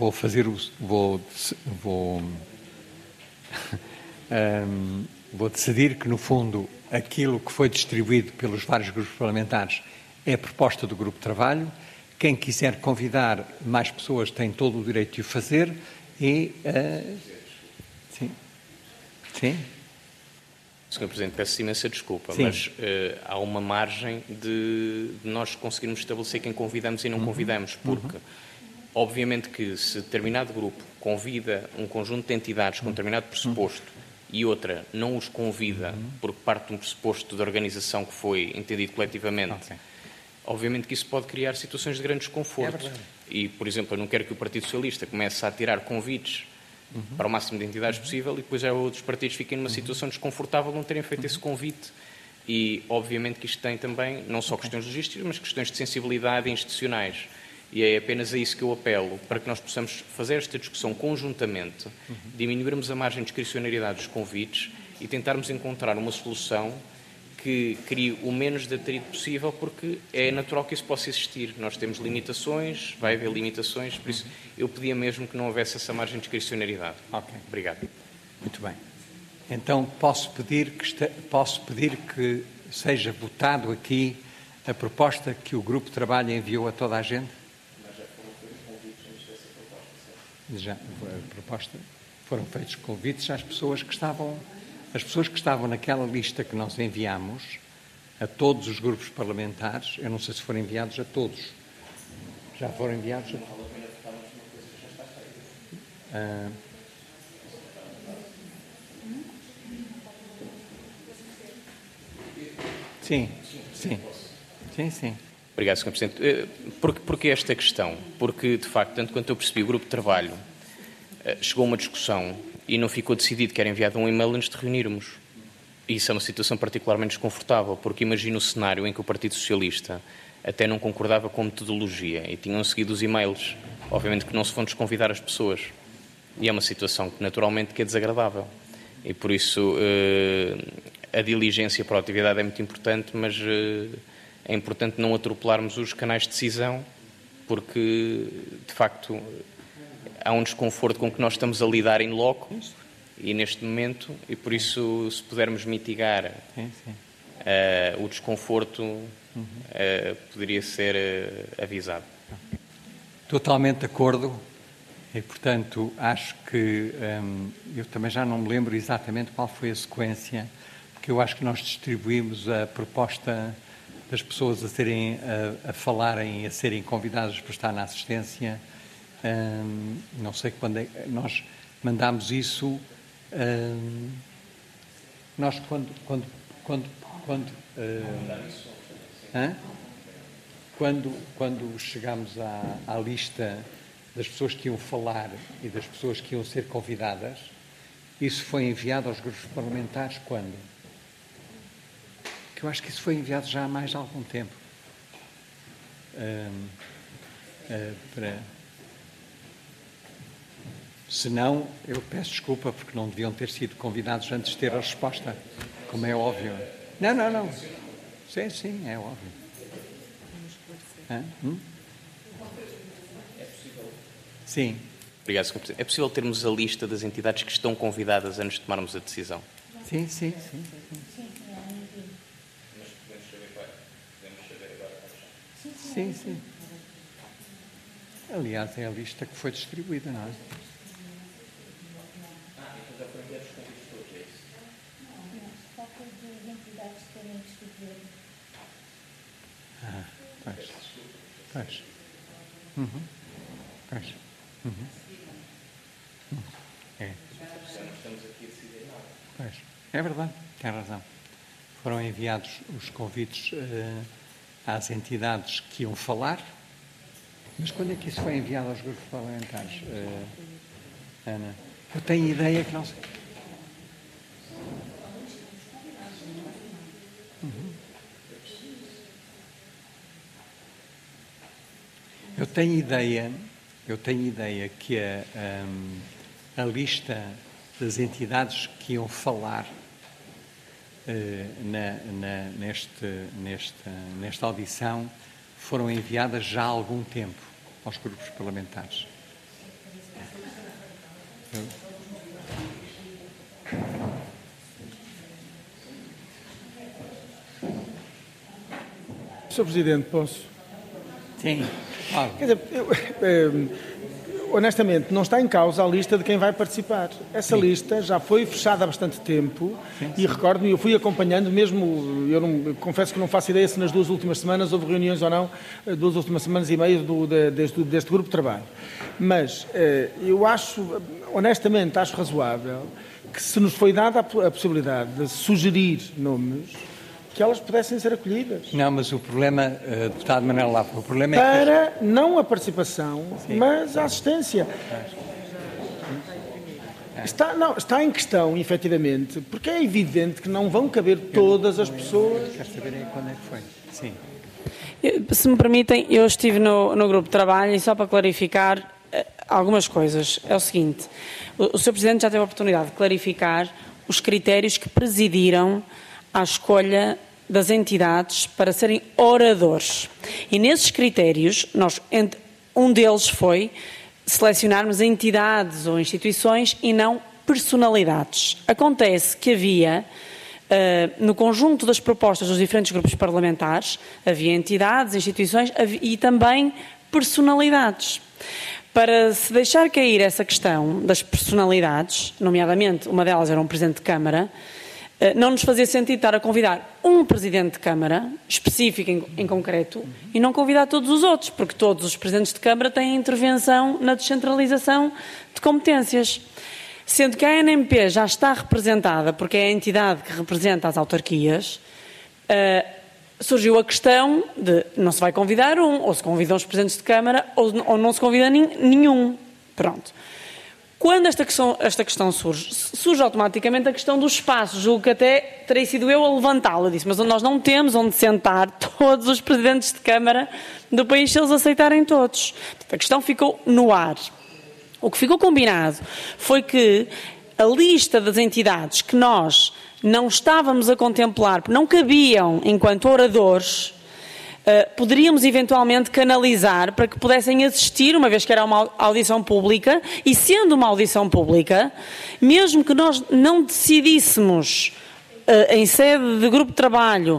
decidir que, no fundo, aquilo que foi distribuído pelos vários grupos parlamentares é a proposta do grupo de trabalho. Quem quiser convidar mais pessoas tem todo o direito de o fazer e... Sim. Sim. Sr. Presidente, peço imensa desculpa, Sim. mas há uma margem de nós conseguirmos estabelecer quem convidamos e não convidamos, porque... Obviamente que se determinado grupo convida um conjunto de entidades com determinado pressuposto e outra não os convida porque parte de um pressuposto de organização que foi entendido coletivamente, obviamente que isso pode criar situações de grande desconforto. E, por exemplo, eu não quero que o Partido Socialista comece a tirar convites para o máximo de entidades possível e depois já outros partidos fiquem numa situação desconfortável de não terem feito esse convite. E, obviamente, que isto tem também não só questões logísticas, mas questões de sensibilidade institucionais. E é apenas a isso que eu apelo, para que nós possamos fazer esta discussão conjuntamente, diminuirmos a margem de discricionariedade dos convites e tentarmos encontrar uma solução que crie o menos de atrito possível, porque é natural que isso possa existir. Nós temos limitações, vai haver limitações, por isso eu pedia mesmo que não houvesse essa margem de discricionariedade. Ok. Obrigado. Muito bem. Então posso pedir que seja votado aqui a proposta que o Grupo de Trabalho enviou a toda a gente? Mas já foram feitos convites antes dessa proposta, certo? Já, a proposta, foram feitos convites às pessoas que estavam, naquela lista que nós enviamos a todos os grupos parlamentares. Eu não sei se foram enviados a todos. Já foram enviados a todos. Sim. Obrigado, Sr. Presidente. Porquê esta questão? Porque, de facto, tanto quanto eu percebi, o grupo de trabalho chegou a uma discussão e não ficou decidido que era enviado um e-mail antes de reunirmos. E isso é uma situação particularmente desconfortável, porque imagino o cenário em que o Partido Socialista até não concordava com a metodologia e tinham seguido os e-mails. Obviamente que não se vão desconvidar as pessoas. E é uma situação que, naturalmente, que é desagradável. E, por isso, a diligência e a proatividade é muito importante, mas é importante não atropelarmos os canais de decisão, porque, de facto, há um desconforto com que nós estamos a lidar em loco e neste momento, e por isso, se pudermos mitigar o desconforto, poderia ser avisado. Totalmente de acordo. E, portanto, acho que eu também já não me lembro exatamente qual foi a sequência, porque eu acho que nós distribuímos a proposta das pessoas a falarem e a serem convidadas para estar na assistência. Não sei quando é, nós mandámos isso. Nós quando chegámos à lista das pessoas que iam falar e das pessoas que iam ser convidadas, isso foi enviado aos grupos parlamentares quando? Que eu acho que isso foi enviado já há mais de algum tempo. Se não, eu peço desculpa, porque não deviam ter sido convidados antes de ter a resposta, como é óbvio. Não. Sim, é óbvio. Sim. Obrigado, Sr. Presidente. É possível termos a lista das entidades que estão convidadas antes de tomarmos a decisão? Sim. Mas podemos saber agora. Sim. Aliás, é a lista que foi distribuída, não é? Então já foram enviados os convites todos, é isso? Não, falta de entidades que terem que escolher. Pois. É. Já não estamos aqui a decidir nada. Pois. É verdade, tem razão. Foram enviados os convites às entidades que iam falar, mas quando é que isso foi enviado aos grupos parlamentares, Ana? Eu tenho ideia que não sei. Eu tenho ideia que a lista das entidades que iam falar nesta audição foram enviadas já há algum tempo aos grupos parlamentares. Sr. Presidente, posso? Sim. Claro. Quer dizer, honestamente, não está em causa a lista de quem vai participar. Essa lista já foi fechada há bastante tempo e recordo-me, eu fui acompanhando mesmo, confesso que não faço ideia se nas 2 últimas semanas houve reuniões ou não, 2 últimas semanas e meia deste grupo de trabalho. Mas eu acho, honestamente, acho razoável que se nos foi dada a possibilidade de sugerir nomes, que elas pudessem ser acolhidas. Não, mas o problema, deputado Manuel Lapa, o problema é para não a participação, mas a assistência. Está em questão, efetivamente, porque é evidente que não vão caber todas as pessoas. Quero saber quando é que foi. Sim. Se me permitem, eu estive no grupo de trabalho e só para clarificar algumas coisas. É o seguinte, o Sr. Presidente já teve a oportunidade de clarificar os critérios que presidiram à escolha das entidades para serem oradores. E nesses critérios, um deles foi selecionarmos entidades ou instituições e não personalidades. Acontece que havia no conjunto das propostas dos diferentes grupos parlamentares, havia entidades, instituições e também personalidades. Para se deixar cair essa questão das personalidades, nomeadamente uma delas era um Presidente de Câmara, não nos fazia sentido estar a convidar um Presidente de Câmara, específico em concreto, e não convidar todos os outros, porque todos os Presidentes de Câmara têm intervenção na descentralização de competências. Sendo que a ANMP já está representada, porque é a entidade que representa as autarquias, surgiu a questão de não se vai convidar um, ou se convidam os Presidentes de Câmara, ou não se convida nenhum. Pronto. Quando esta questão surge automaticamente a questão do espaço. Julgo que até terei sido eu a levantá-la. Disse, mas nós não temos onde sentar todos os Presidentes de Câmara do país se eles aceitarem todos. Portanto, a questão ficou no ar. O que ficou combinado foi que a lista das entidades que nós não estávamos a contemplar, porque não cabiam enquanto oradores, poderíamos eventualmente canalizar para que pudessem assistir, uma vez que era uma audição pública, e sendo uma audição pública, mesmo que nós não decidíssemos, em sede de grupo de trabalho,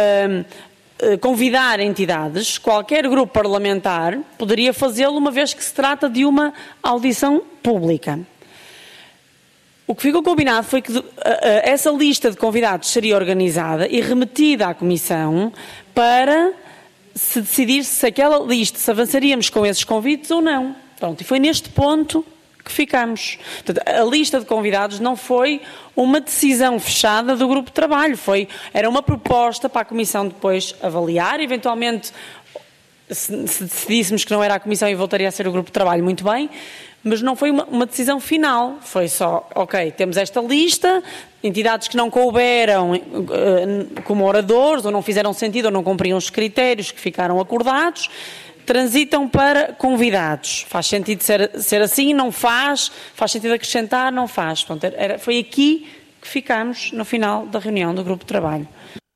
convidar entidades, qualquer grupo parlamentar poderia fazê-lo, uma vez que se trata de uma audição pública. O que ficou combinado foi que essa lista de convidados seria organizada e remetida à Comissão para se decidir se aquela lista, se avançaríamos com esses convites ou não. Pronto, e foi neste ponto que ficamos. Portanto, a lista de convidados não foi uma decisão fechada do grupo de trabalho, era uma proposta para a Comissão depois avaliar, eventualmente, se decidíssemos que não era a Comissão e voltaria a ser o grupo de trabalho, muito bem, mas não foi uma decisão final, foi só, ok, temos esta lista, entidades que não couberam como oradores, ou não fizeram sentido, ou não cumpriam os critérios que ficaram acordados, transitam para convidados. Faz sentido ser assim? Não faz? Faz sentido acrescentar? Não faz. Portanto, foi aqui que ficámos no final da reunião do grupo de trabalho.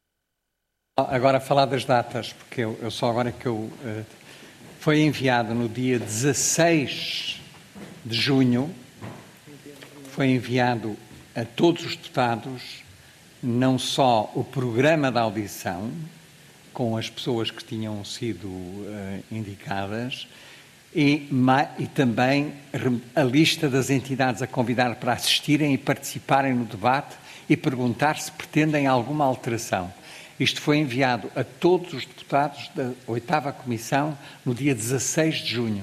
Agora falar das datas, porque eu só agora que foi enviado no dia 16 de junho, foi enviado a todos os deputados não só o programa da audição, com as pessoas que tinham sido indicadas, e também a lista das entidades a convidar para assistirem e participarem no debate e perguntar se pretendem alguma alteração. Isto foi enviado a todos os deputados da 8ª Comissão no dia 16 de junho.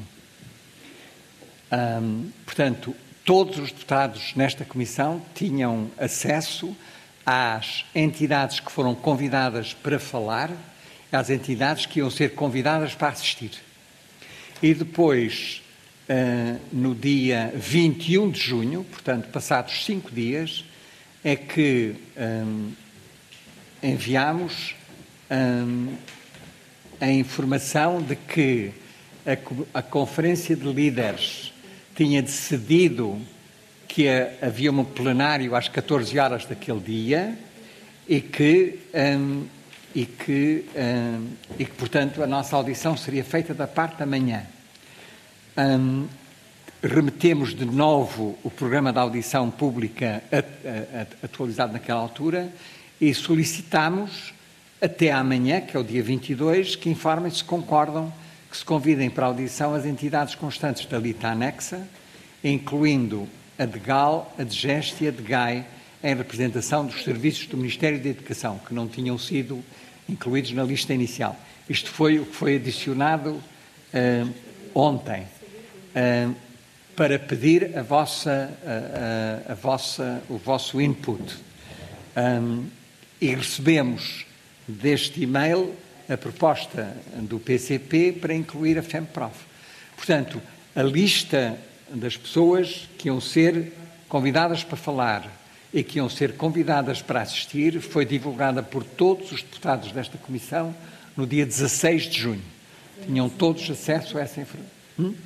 Portanto, todos os deputados nesta Comissão tinham acesso às entidades que foram convidadas para falar, às entidades que iam ser convidadas para assistir. E depois, no dia 21 de junho, portanto, passados 5 dias, é que enviámos a informação de que a Conferência de Líderes tinha decidido que havia um plenário às 14 horas daquele dia e que, portanto, a nossa audição seria feita da parte da manhã. Remetemos de novo o programa de audição pública atualizado naquela altura e solicitamos até amanhã, que é o dia 22, que informem se concordam que se convidem para a audição as entidades constantes da lista anexa, incluindo a DGAL, a DGEST e a DGAI, em representação dos serviços do Ministério da Educação, que não tinham sido incluídos na lista inicial. Isto foi o que foi adicionado ontem, para pedir o vosso input. E recebemos deste e-mail a proposta do PCP para incluir a FEMPROF. Portanto, a lista das pessoas que iam ser convidadas para falar e que iam ser convidadas para assistir foi divulgada por todos os deputados desta Comissão no dia 16 de junho. Tinham todos acesso a essa informação.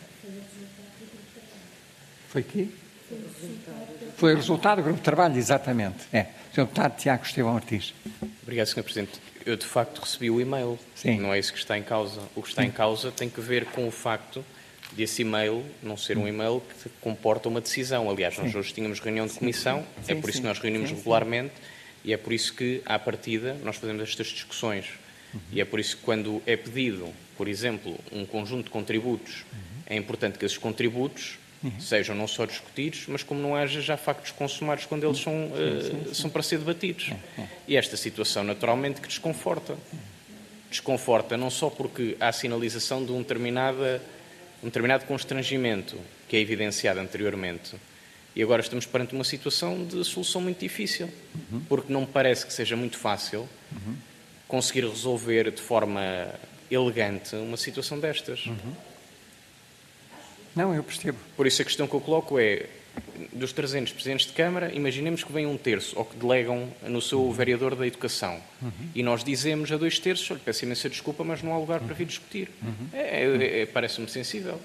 Foi aqui? Foi o resultado do grupo de trabalho, exatamente. Sr. Deputado Tiago Estevão Ortiz. Obrigado, Sr. Presidente. Eu, de facto, recebi o e-mail. Sim. Não é isso que está em causa. O que está em causa tem que ver com o facto desse e-mail não ser um e-mail que comporta uma decisão. Aliás, nós hoje tínhamos reunião de comissão, é por isso que nós reunimos regularmente, E é por isso que, à partida, nós fazemos estas discussões. E é por isso que, quando é pedido, por exemplo, um conjunto de contributos, é importante que esses contributos sejam não só discutidos, mas como não haja já factos consumados quando eles são para ser debatidos. E esta situação, naturalmente, que desconforta. Desconforta não só porque há sinalização de um determinado constrangimento que é evidenciado anteriormente, e agora estamos perante uma situação de solução muito difícil, porque não me parece que seja muito fácil conseguir resolver de forma elegante uma situação destas. Não, eu percebo. Por isso a questão que eu coloco é, dos 300 Presidentes de Câmara, imaginemos que vem um terço, ou que delegam no seu vereador da Educação, e nós dizemos a 2/3, olha, peço imensa desculpa, mas não há lugar para vir discutir. Parece-me sensível.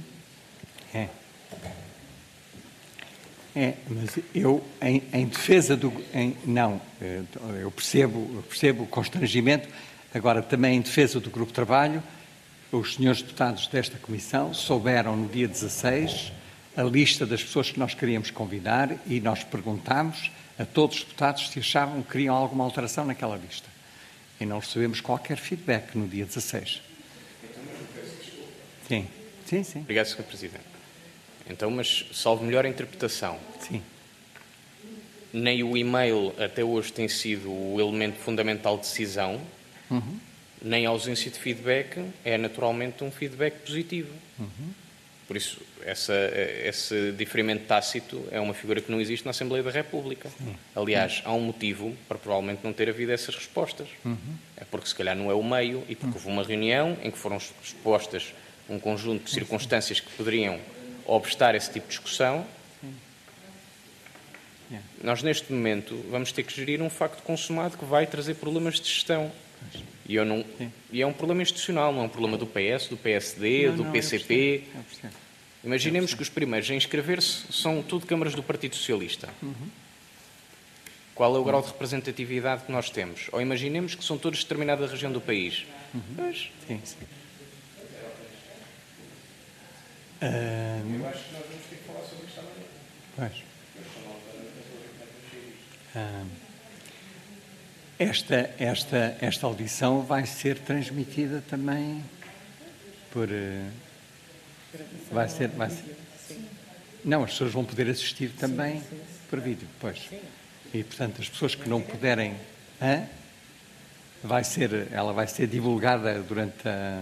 Mas eu, em defesa do... eu percebo o constrangimento. Agora, também em defesa do Grupo de Trabalho, os senhores deputados desta Comissão souberam no dia 16 a lista das pessoas que nós queríamos convidar e nós perguntámos a todos os deputados se achavam que queriam alguma alteração naquela lista. E não recebemos qualquer feedback no dia 16. Sim. Obrigado, Sr. Presidente. Então, mas salvo melhor interpretação. Sim. Nem o e-mail até hoje tem sido o elemento fundamental de decisão, nem a ausência de feedback é naturalmente um feedback positivo. Por isso, esse diferimento tácito é uma figura que não existe na Assembleia da República. Aliás, há um motivo para provavelmente não ter havido essas respostas. É porque se calhar não é o meio e porque houve uma reunião em que foram expostas um conjunto de circunstâncias que poderiam obstar esse tipo de discussão. Nós, neste momento, vamos ter que gerir um facto consumado que vai trazer problemas de gestão. E é um problema institucional, não é um problema do PS, do PSD, do PCP. Imaginemos que os primeiros a inscrever-se são tudo câmaras do Partido Socialista. Qual é o grau de representatividade que nós temos? Ou imaginemos que são todos de determinada região do país. Pois. Eu acho que nós vamos ter que falar sobre isto amanhã. Esta audição vai ser transmitida também por... Vai ser. Não, as pessoas vão poder assistir também por vídeo, pois. E, portanto, as pessoas que não puderem... ela vai ser divulgada durante a...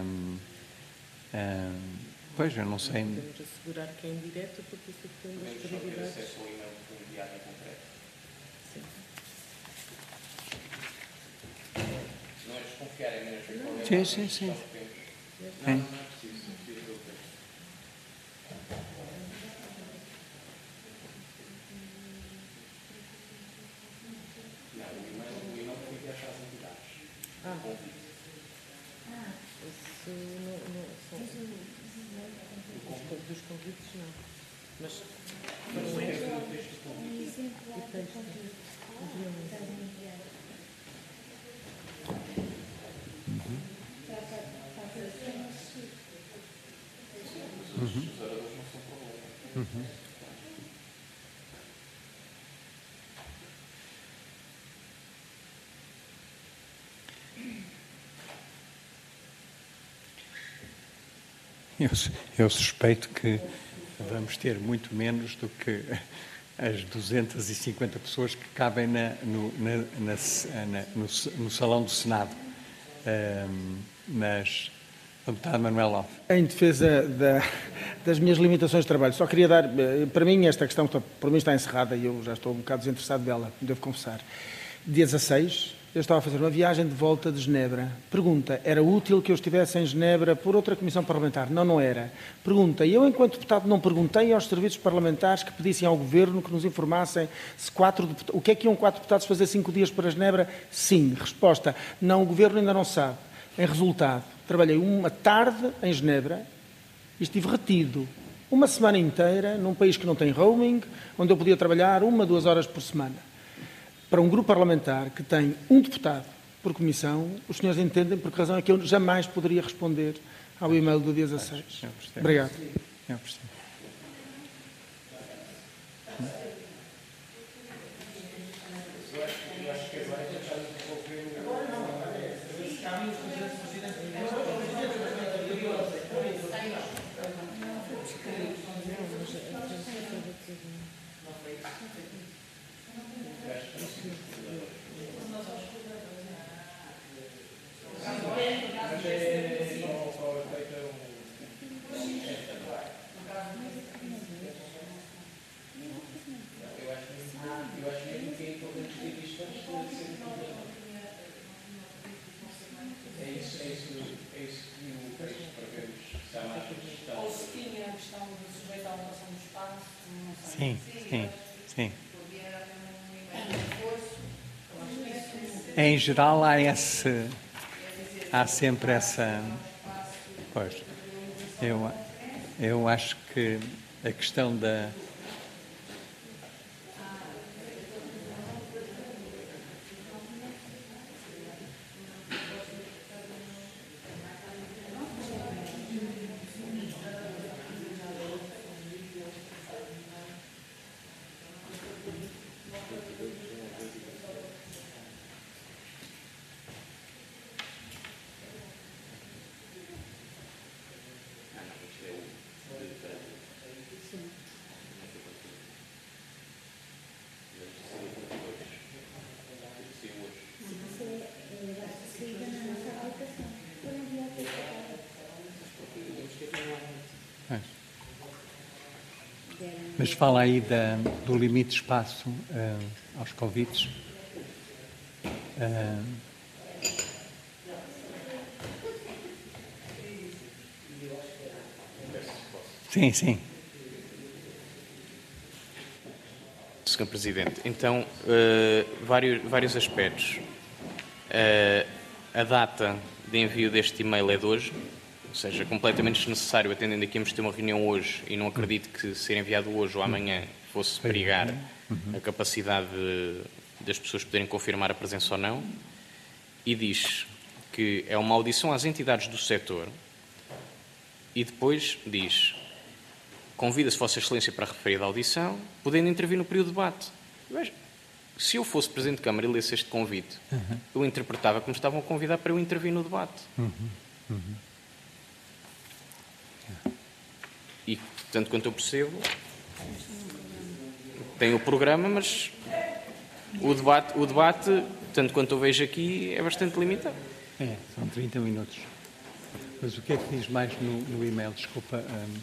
Pois, eu não sei... Podemos assegurar que é em direto, porque isso tem umas prioridades. Acesso ao e-mail enviado em concreto. Sim. Não é desconfiar, é mesmo. Sim. Não é preciso. O e-mail foi enviado às entidades. Isso não são... Dos convites, não. Mas foram estes e texto. Eu suspeito que vamos ter muito menos do que as 250 pessoas que cabem no Salão do Senado. Mas, deputado Manuel Lopes. Em defesa das minhas limitações de trabalho, só queria dar, para mim, esta questão, para mim está encerrada e eu já estou um bocado desinteressado dela, devo confessar. Dia 16, eu estava a fazer uma viagem de volta de Genebra. Pergunta, era útil que eu estivesse em Genebra por outra comissão parlamentar? Não, não era. Pergunta, eu enquanto deputado não perguntei aos serviços parlamentares que pedissem ao Governo que nos informassem se o que é que iam 4 deputados fazer 5 dias para Genebra? Sim. Resposta, não, o Governo ainda não sabe. Em resultado, trabalhei uma tarde em Genebra e estive retido uma semana inteira num país que não tem roaming, onde eu podia trabalhar 1 a 2 horas por semana. Para um grupo parlamentar que tem um deputado por comissão, os senhores entendem por que razão é que eu jamais poderia responder ao e-mail do dia 16. Obrigado. Eu percebo. Eu acho Sim, sim, sim. Em geral há sempre essa. Pois, eu acho que a questão da. Mas fala aí do limite de espaço aos convites. Sim, sim. Sr. Presidente, então, vários aspectos. A data de envio deste e-mail é de hoje, ou seja, completamente desnecessário, atendendo aqui, vamos ter uma reunião hoje e não acredito que ser enviado hoje ou amanhã fosse perigar a capacidade das pessoas poderem confirmar a presença ou não. E diz que é uma audição às entidades do setor e depois diz: convida-se Vossa Excelência para a referida audição, podendo intervir no período de debate. Veja, se eu fosse Presidente de Câmara e lesse este convite, eu interpretava como estavam a convidar para eu intervir no debate. E, tanto quanto eu percebo, tem o programa, mas o debate, tanto quanto eu vejo aqui, é bastante limitado. São 30 minutos. Mas o que é que diz mais no e-mail? Desculpa.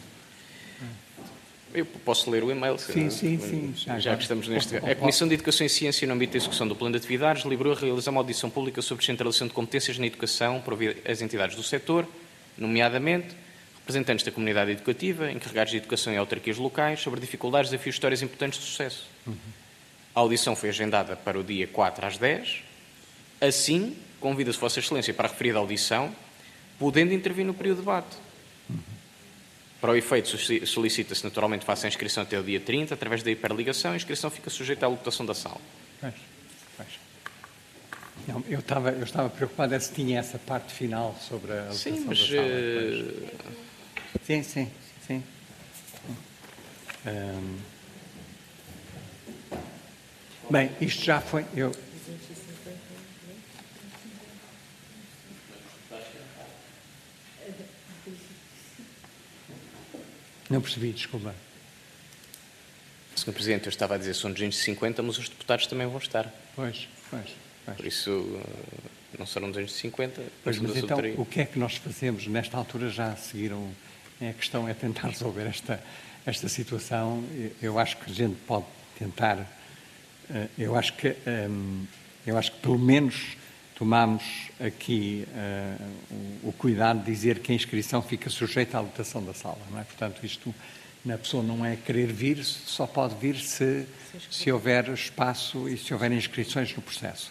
Eu posso ler o e-mail. Sim. Já que estamos neste... A Comissão de Educação e Ciência, no âmbito da execução do Plano de Atividades, deliberou realizar uma audição pública sobre descentralização de competências na educação por as entidades do setor, nomeadamente representantes da comunidade educativa, encarregados de educação e autarquias locais, sobre dificuldades, desafios e histórias importantes de sucesso. A audição foi agendada para o dia 4 às 10. Assim, convida-se Vossa Excelência para a referida audição, podendo intervir no período de debate. Para o efeito, solicita-se naturalmente faça a inscrição até o dia 30, através da hiperligação. A inscrição fica sujeita à lotação da sala. Não, eu estava preocupado se tinha essa parte final sobre a lotação da sala. Sim. Bem, isto já foi... Não percebi, desculpa. Sr. Presidente, eu estava a dizer são 250, mas os deputados também vão estar. Pois. Por isso, não serão 250. Pois, mas então, o que é que nós fazemos? Nesta altura já seguiram... A questão é tentar resolver esta situação. Eu acho que a gente pode tentar... Eu acho que pelo menos tomamos aqui o cuidado de dizer que a inscrição fica sujeita à lotação da sala, não é? Portanto, isto, a pessoa não é querer vir, só pode vir se houver espaço e se houver inscrições no processo.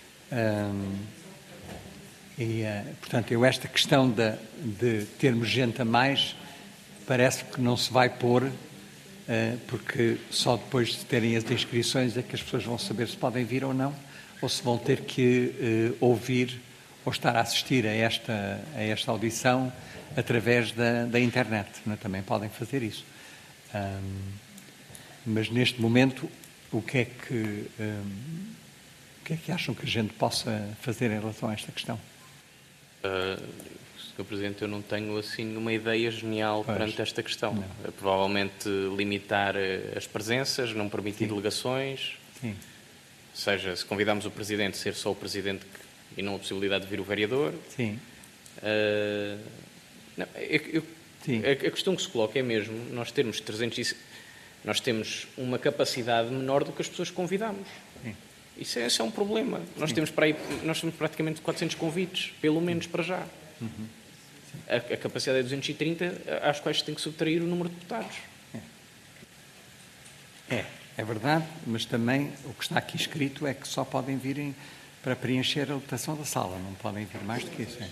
Portanto, esta questão de termos gente a mais parece que não se vai pôr, porque só depois de terem as inscrições é que as pessoas vão saber se podem vir ou não, ou se vão ter que ouvir ou estar a assistir a esta audição através da internet. Não é? Também podem fazer isso. Mas neste momento, o que é que acham que a gente possa fazer em relação a esta questão? Sr. Presidente, eu não tenho assim nenhuma ideia genial perante esta questão. Provavelmente limitar as presenças, não permitir delegações. Sim. Ou seja, se convidarmos o Presidente, ser só o Presidente e não a possibilidade de vir o vereador. Sim. Não, a questão que se coloca é mesmo nós temos uma capacidade menor do que as pessoas que convidamos. Sim. Isso é um problema. Nós temos praticamente 400 convites, pelo menos para já. Uhum. A capacidade é 230, às quais se tem que subtrair o número de deputados. É verdade, mas também o que está aqui escrito é que só podem vir para preencher a lotação da sala, não podem vir mais do que isso.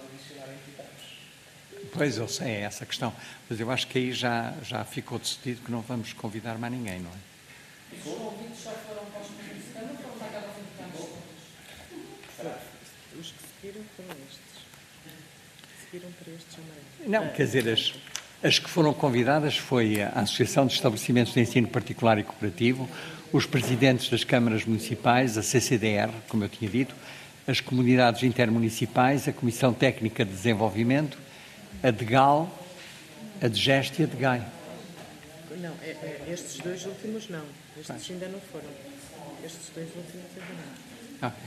Pois, eu sei, é essa a questão. Mas eu acho que aí já ficou decidido que não vamos convidar mais ninguém, não é? Os convites só foram para os convites de Câmara ou foram para a Câmara de Deputados? Os que seguiram foram estes. Seguiram para estes também. Não, quer dizer, as que foram convidadas foi a Associação de Estabelecimentos de Ensino Particular e Cooperativo, os presidentes das câmaras municipais, a CCDR, como eu tinha dito, as comunidades intermunicipais, a Comissão Técnica de Desenvolvimento, a DEGAL, a DGEST e a DEGAI. Não, estes dois últimos não. Estes ainda não foram. Estes dois últimos ainda não. Ok.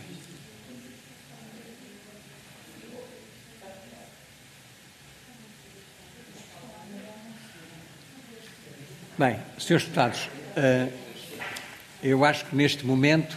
Bem, Srs. Deputados, eu acho que neste momento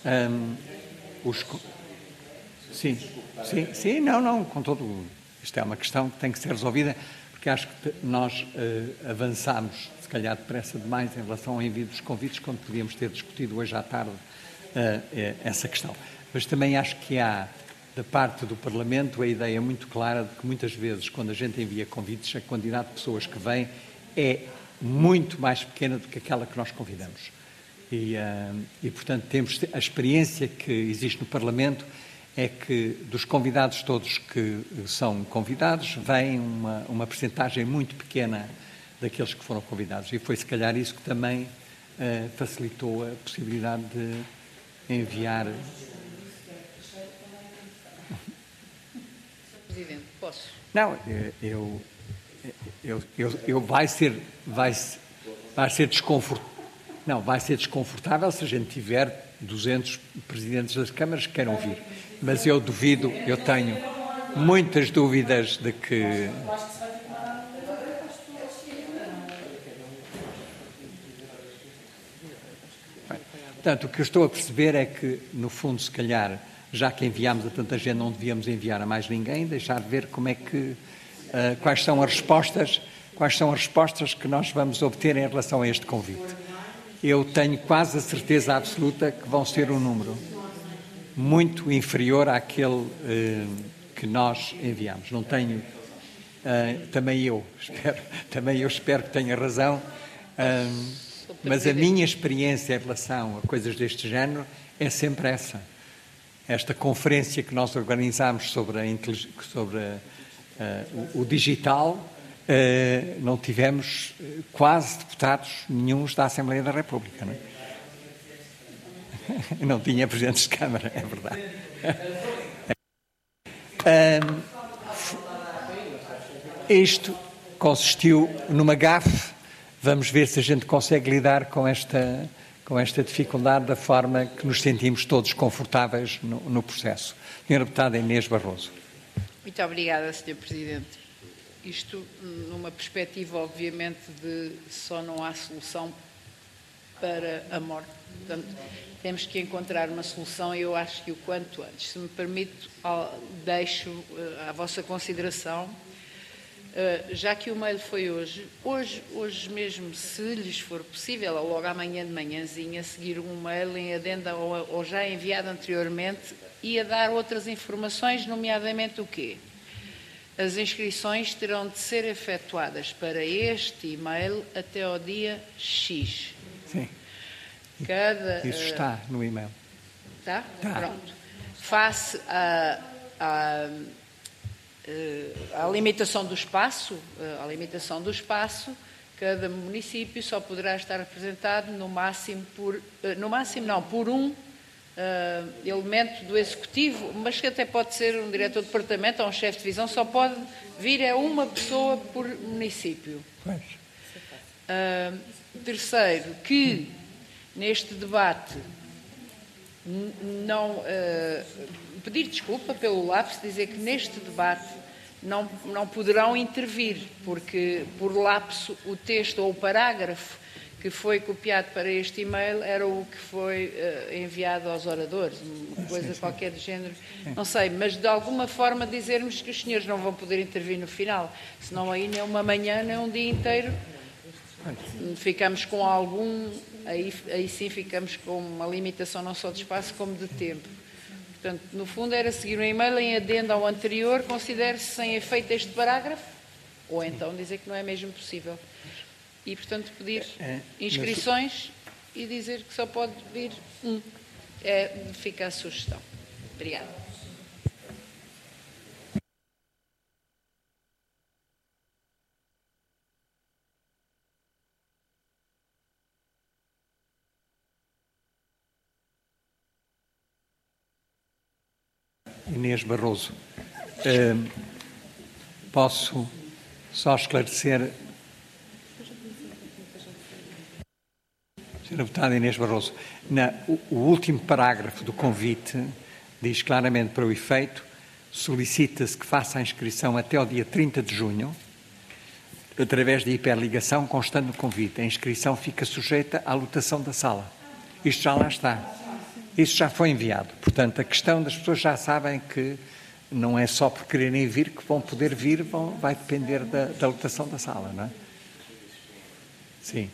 Sim, não, com todo... Isto é uma questão que tem que ser resolvida, porque acho que nós avançámos, se calhar depressa demais, em relação ao envio dos convites, quando podíamos ter discutido hoje à tarde essa questão. Mas também acho que há, da parte do Parlamento, a ideia muito clara de que muitas vezes, quando a gente envia convites, a quantidade de pessoas que vêm é muito mais pequena do que aquela que nós convidamos. E portanto, temos a experiência que existe no Parlamento é que dos convidados todos que são convidados, vem uma percentagem muito pequena daqueles que foram convidados. E foi, se calhar, isso que também facilitou a possibilidade de enviar... Presidente, posso? Não, vai ser desconfortável se a gente tiver 200 presidentes das câmaras que queiram vir. Mas eu duvido, eu tenho muitas dúvidas de que... Portanto, o que eu estou a perceber é que, no fundo, se calhar, já que enviámos a tanta gente, não devíamos enviar a mais ninguém, deixar de ver como é que... quais são as respostas que nós vamos obter em relação a este convite. Eu tenho quase a certeza absoluta que vão ser um número muito inferior àquele que nós enviamos. Não tenho... também eu espero que tenha razão, mas a minha experiência em relação a coisas deste género é sempre essa. Esta conferência que nós organizámos sobre o digital, não tivemos quase deputados nenhuns da Assembleia da República, não é? Não tinha presidentes de Câmara, é verdade. Isto consistiu numa gafe. Vamos ver se a gente consegue lidar com esta dificuldade da forma que nos sentimos todos confortáveis no processo. Senhora Deputada Inês Barroso. Muito obrigada, Sr. Presidente. Isto numa perspectiva, obviamente, de só não há solução para a morte. Portanto, temos que encontrar uma solução e eu acho que o quanto antes. Se me permite, deixo à vossa consideração, já que o mail foi hoje mesmo, se lhes for possível, ou logo amanhã de manhãzinha, seguir um mail em adenda ou já enviado anteriormente e a dar outras informações, nomeadamente o quê? As inscrições terão de ser efetuadas para este e-mail até ao dia X. Sim. Isso está no e-mail. Está? Pronto. Face à limitação do espaço, cada município só poderá estar representado por um elemento do Executivo, mas que até pode ser um diretor de departamento ou um chefe de divisão, só pode vir uma pessoa por município. Terceiro, que neste debate não pedir desculpa pelo lapso, dizer que neste debate não poderão intervir, porque por lapso o texto ou o parágrafo que foi copiado para este e-mail era o que foi enviado aos oradores, uma coisa qualquer do género, não sei, mas de alguma forma dizermos que os senhores não vão poder intervir no final, senão aí nem uma manhã, nem um dia inteiro ficamos com aí sim ficamos com uma limitação não só de espaço como de tempo. Portanto, no fundo era seguir um e-mail em adendo ao anterior, considere-se sem efeito este parágrafo, ou então dizer que não é mesmo possível. E, portanto, pedir inscrições e dizer que só pode vir um. Fica a sugestão. Obrigada. Inês Barroso, posso só esclarecer. Senhora Deputada Inês Barroso, o último parágrafo do convite diz claramente para o efeito, solicita-se que faça a inscrição até ao dia 30 de junho, através de hiperligação, constando no convite. A inscrição fica sujeita à lotação da sala. Isto já lá está. Isso já foi enviado. Portanto, a questão das pessoas já sabem que não é só por quererem vir que vão poder vir, vai depender da lotação da sala, não é? Sim.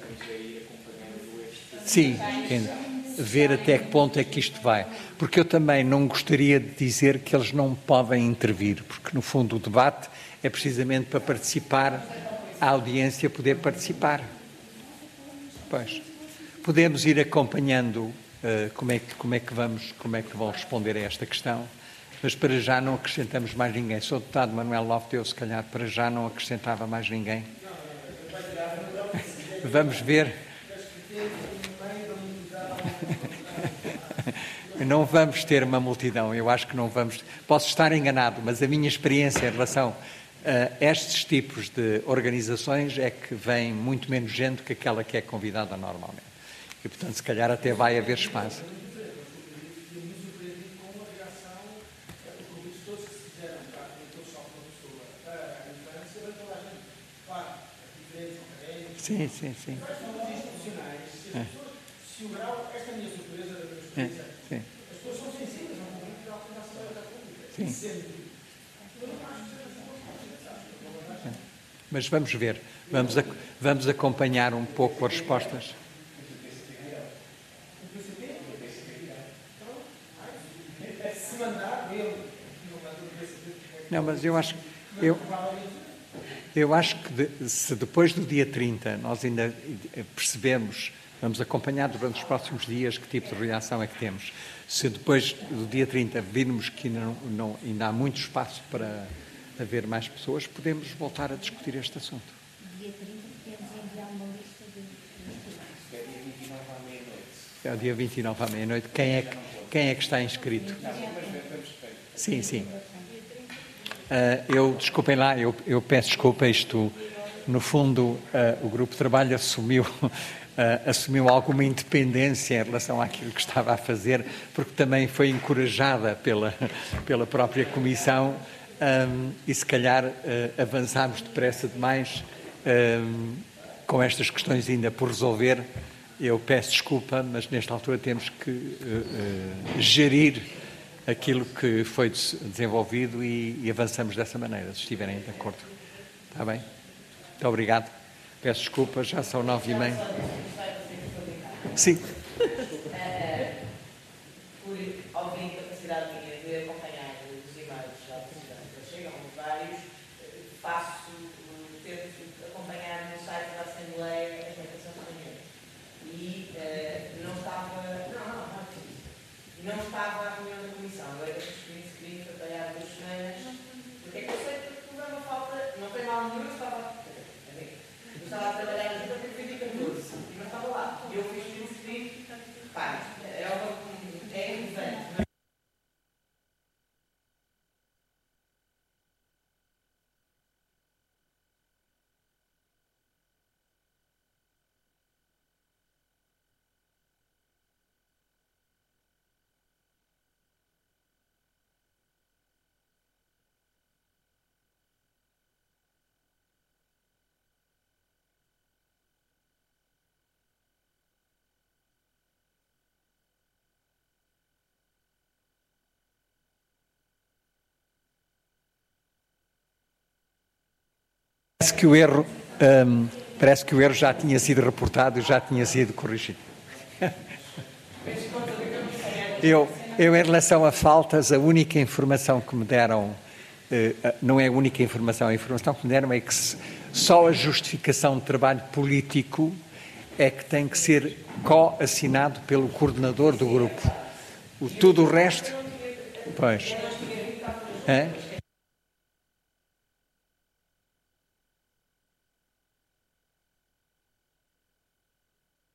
Sim, ver até que ponto é que isto vai. Porque eu também não gostaria de dizer que eles não podem intervir, porque no fundo o debate é precisamente para participar, a audiência poder participar. Pois, podemos ir acompanhando como é que vão responder a esta questão, mas para já não acrescentamos mais ninguém. Sr. Deputado Manuel Lopes, eu se calhar para já não acrescentava mais ninguém. Vamos ver. Não vamos ter uma multidão, eu acho que não vamos. Posso estar enganado, mas a minha experiência em relação a estes tipos de organizações é que vem muito menos gente que aquela que é convidada normalmente. E, portanto, se calhar até vai haver espaço. Sim, sim, sim. Se o grau, esta é a minha surpresa da minha experiência, as pessoas são sensíveis, não vão vir à Assembleia da República. Sim. Mas vamos ver, vamos acompanhar um pouco as respostas. Não, mas eu acho que se depois do dia 30 nós ainda percebemos, vamos acompanhar durante os próximos dias que tipo de reação é que temos. Se depois do dia 30 virmos que ainda há muito espaço para haver mais pessoas, podemos voltar a discutir este assunto. Dia 30 podemos enviar uma lista de... É dia 29 à meia-noite. É o dia 29 à meia-noite. Quem é que está inscrito? Sim, sim. Desculpem lá, eu peço desculpa, isto, no fundo, o Grupo de Trabalho assumiu alguma independência em relação àquilo que estava a fazer, porque também foi encorajada pela própria Comissão e se calhar avançámos depressa demais com estas questões ainda por resolver. Eu peço desculpa, mas nesta altura temos que gerir aquilo que foi desenvolvido e avançamos dessa maneira, se estiverem de acordo. Está bem? Muito obrigado. Peço desculpa, já são 9h30. Sim. Por obra incapacidade minha de acompanhar os e-mails já chegam vários, tento acompanhar no site da Assembleia a marcação de reuniões. E não estava a reunião da Comissão. Eu era inscrito a trabalhar 2 semanas. Porque é que eu sei que não dava falta, não tem mal nenhum, eu estava a trabalhar na junta porque fui dia 14 e não estava lá. E eu fiz inscrito, Parece que o erro já tinha sido reportado e já tinha sido corrigido. Eu, em relação a faltas, a única informação que me deram, não é a única informação, a informação que me deram é que só a justificação de trabalho político é que tem que ser co-assinado pelo coordenador do grupo. Tudo o resto... Pois.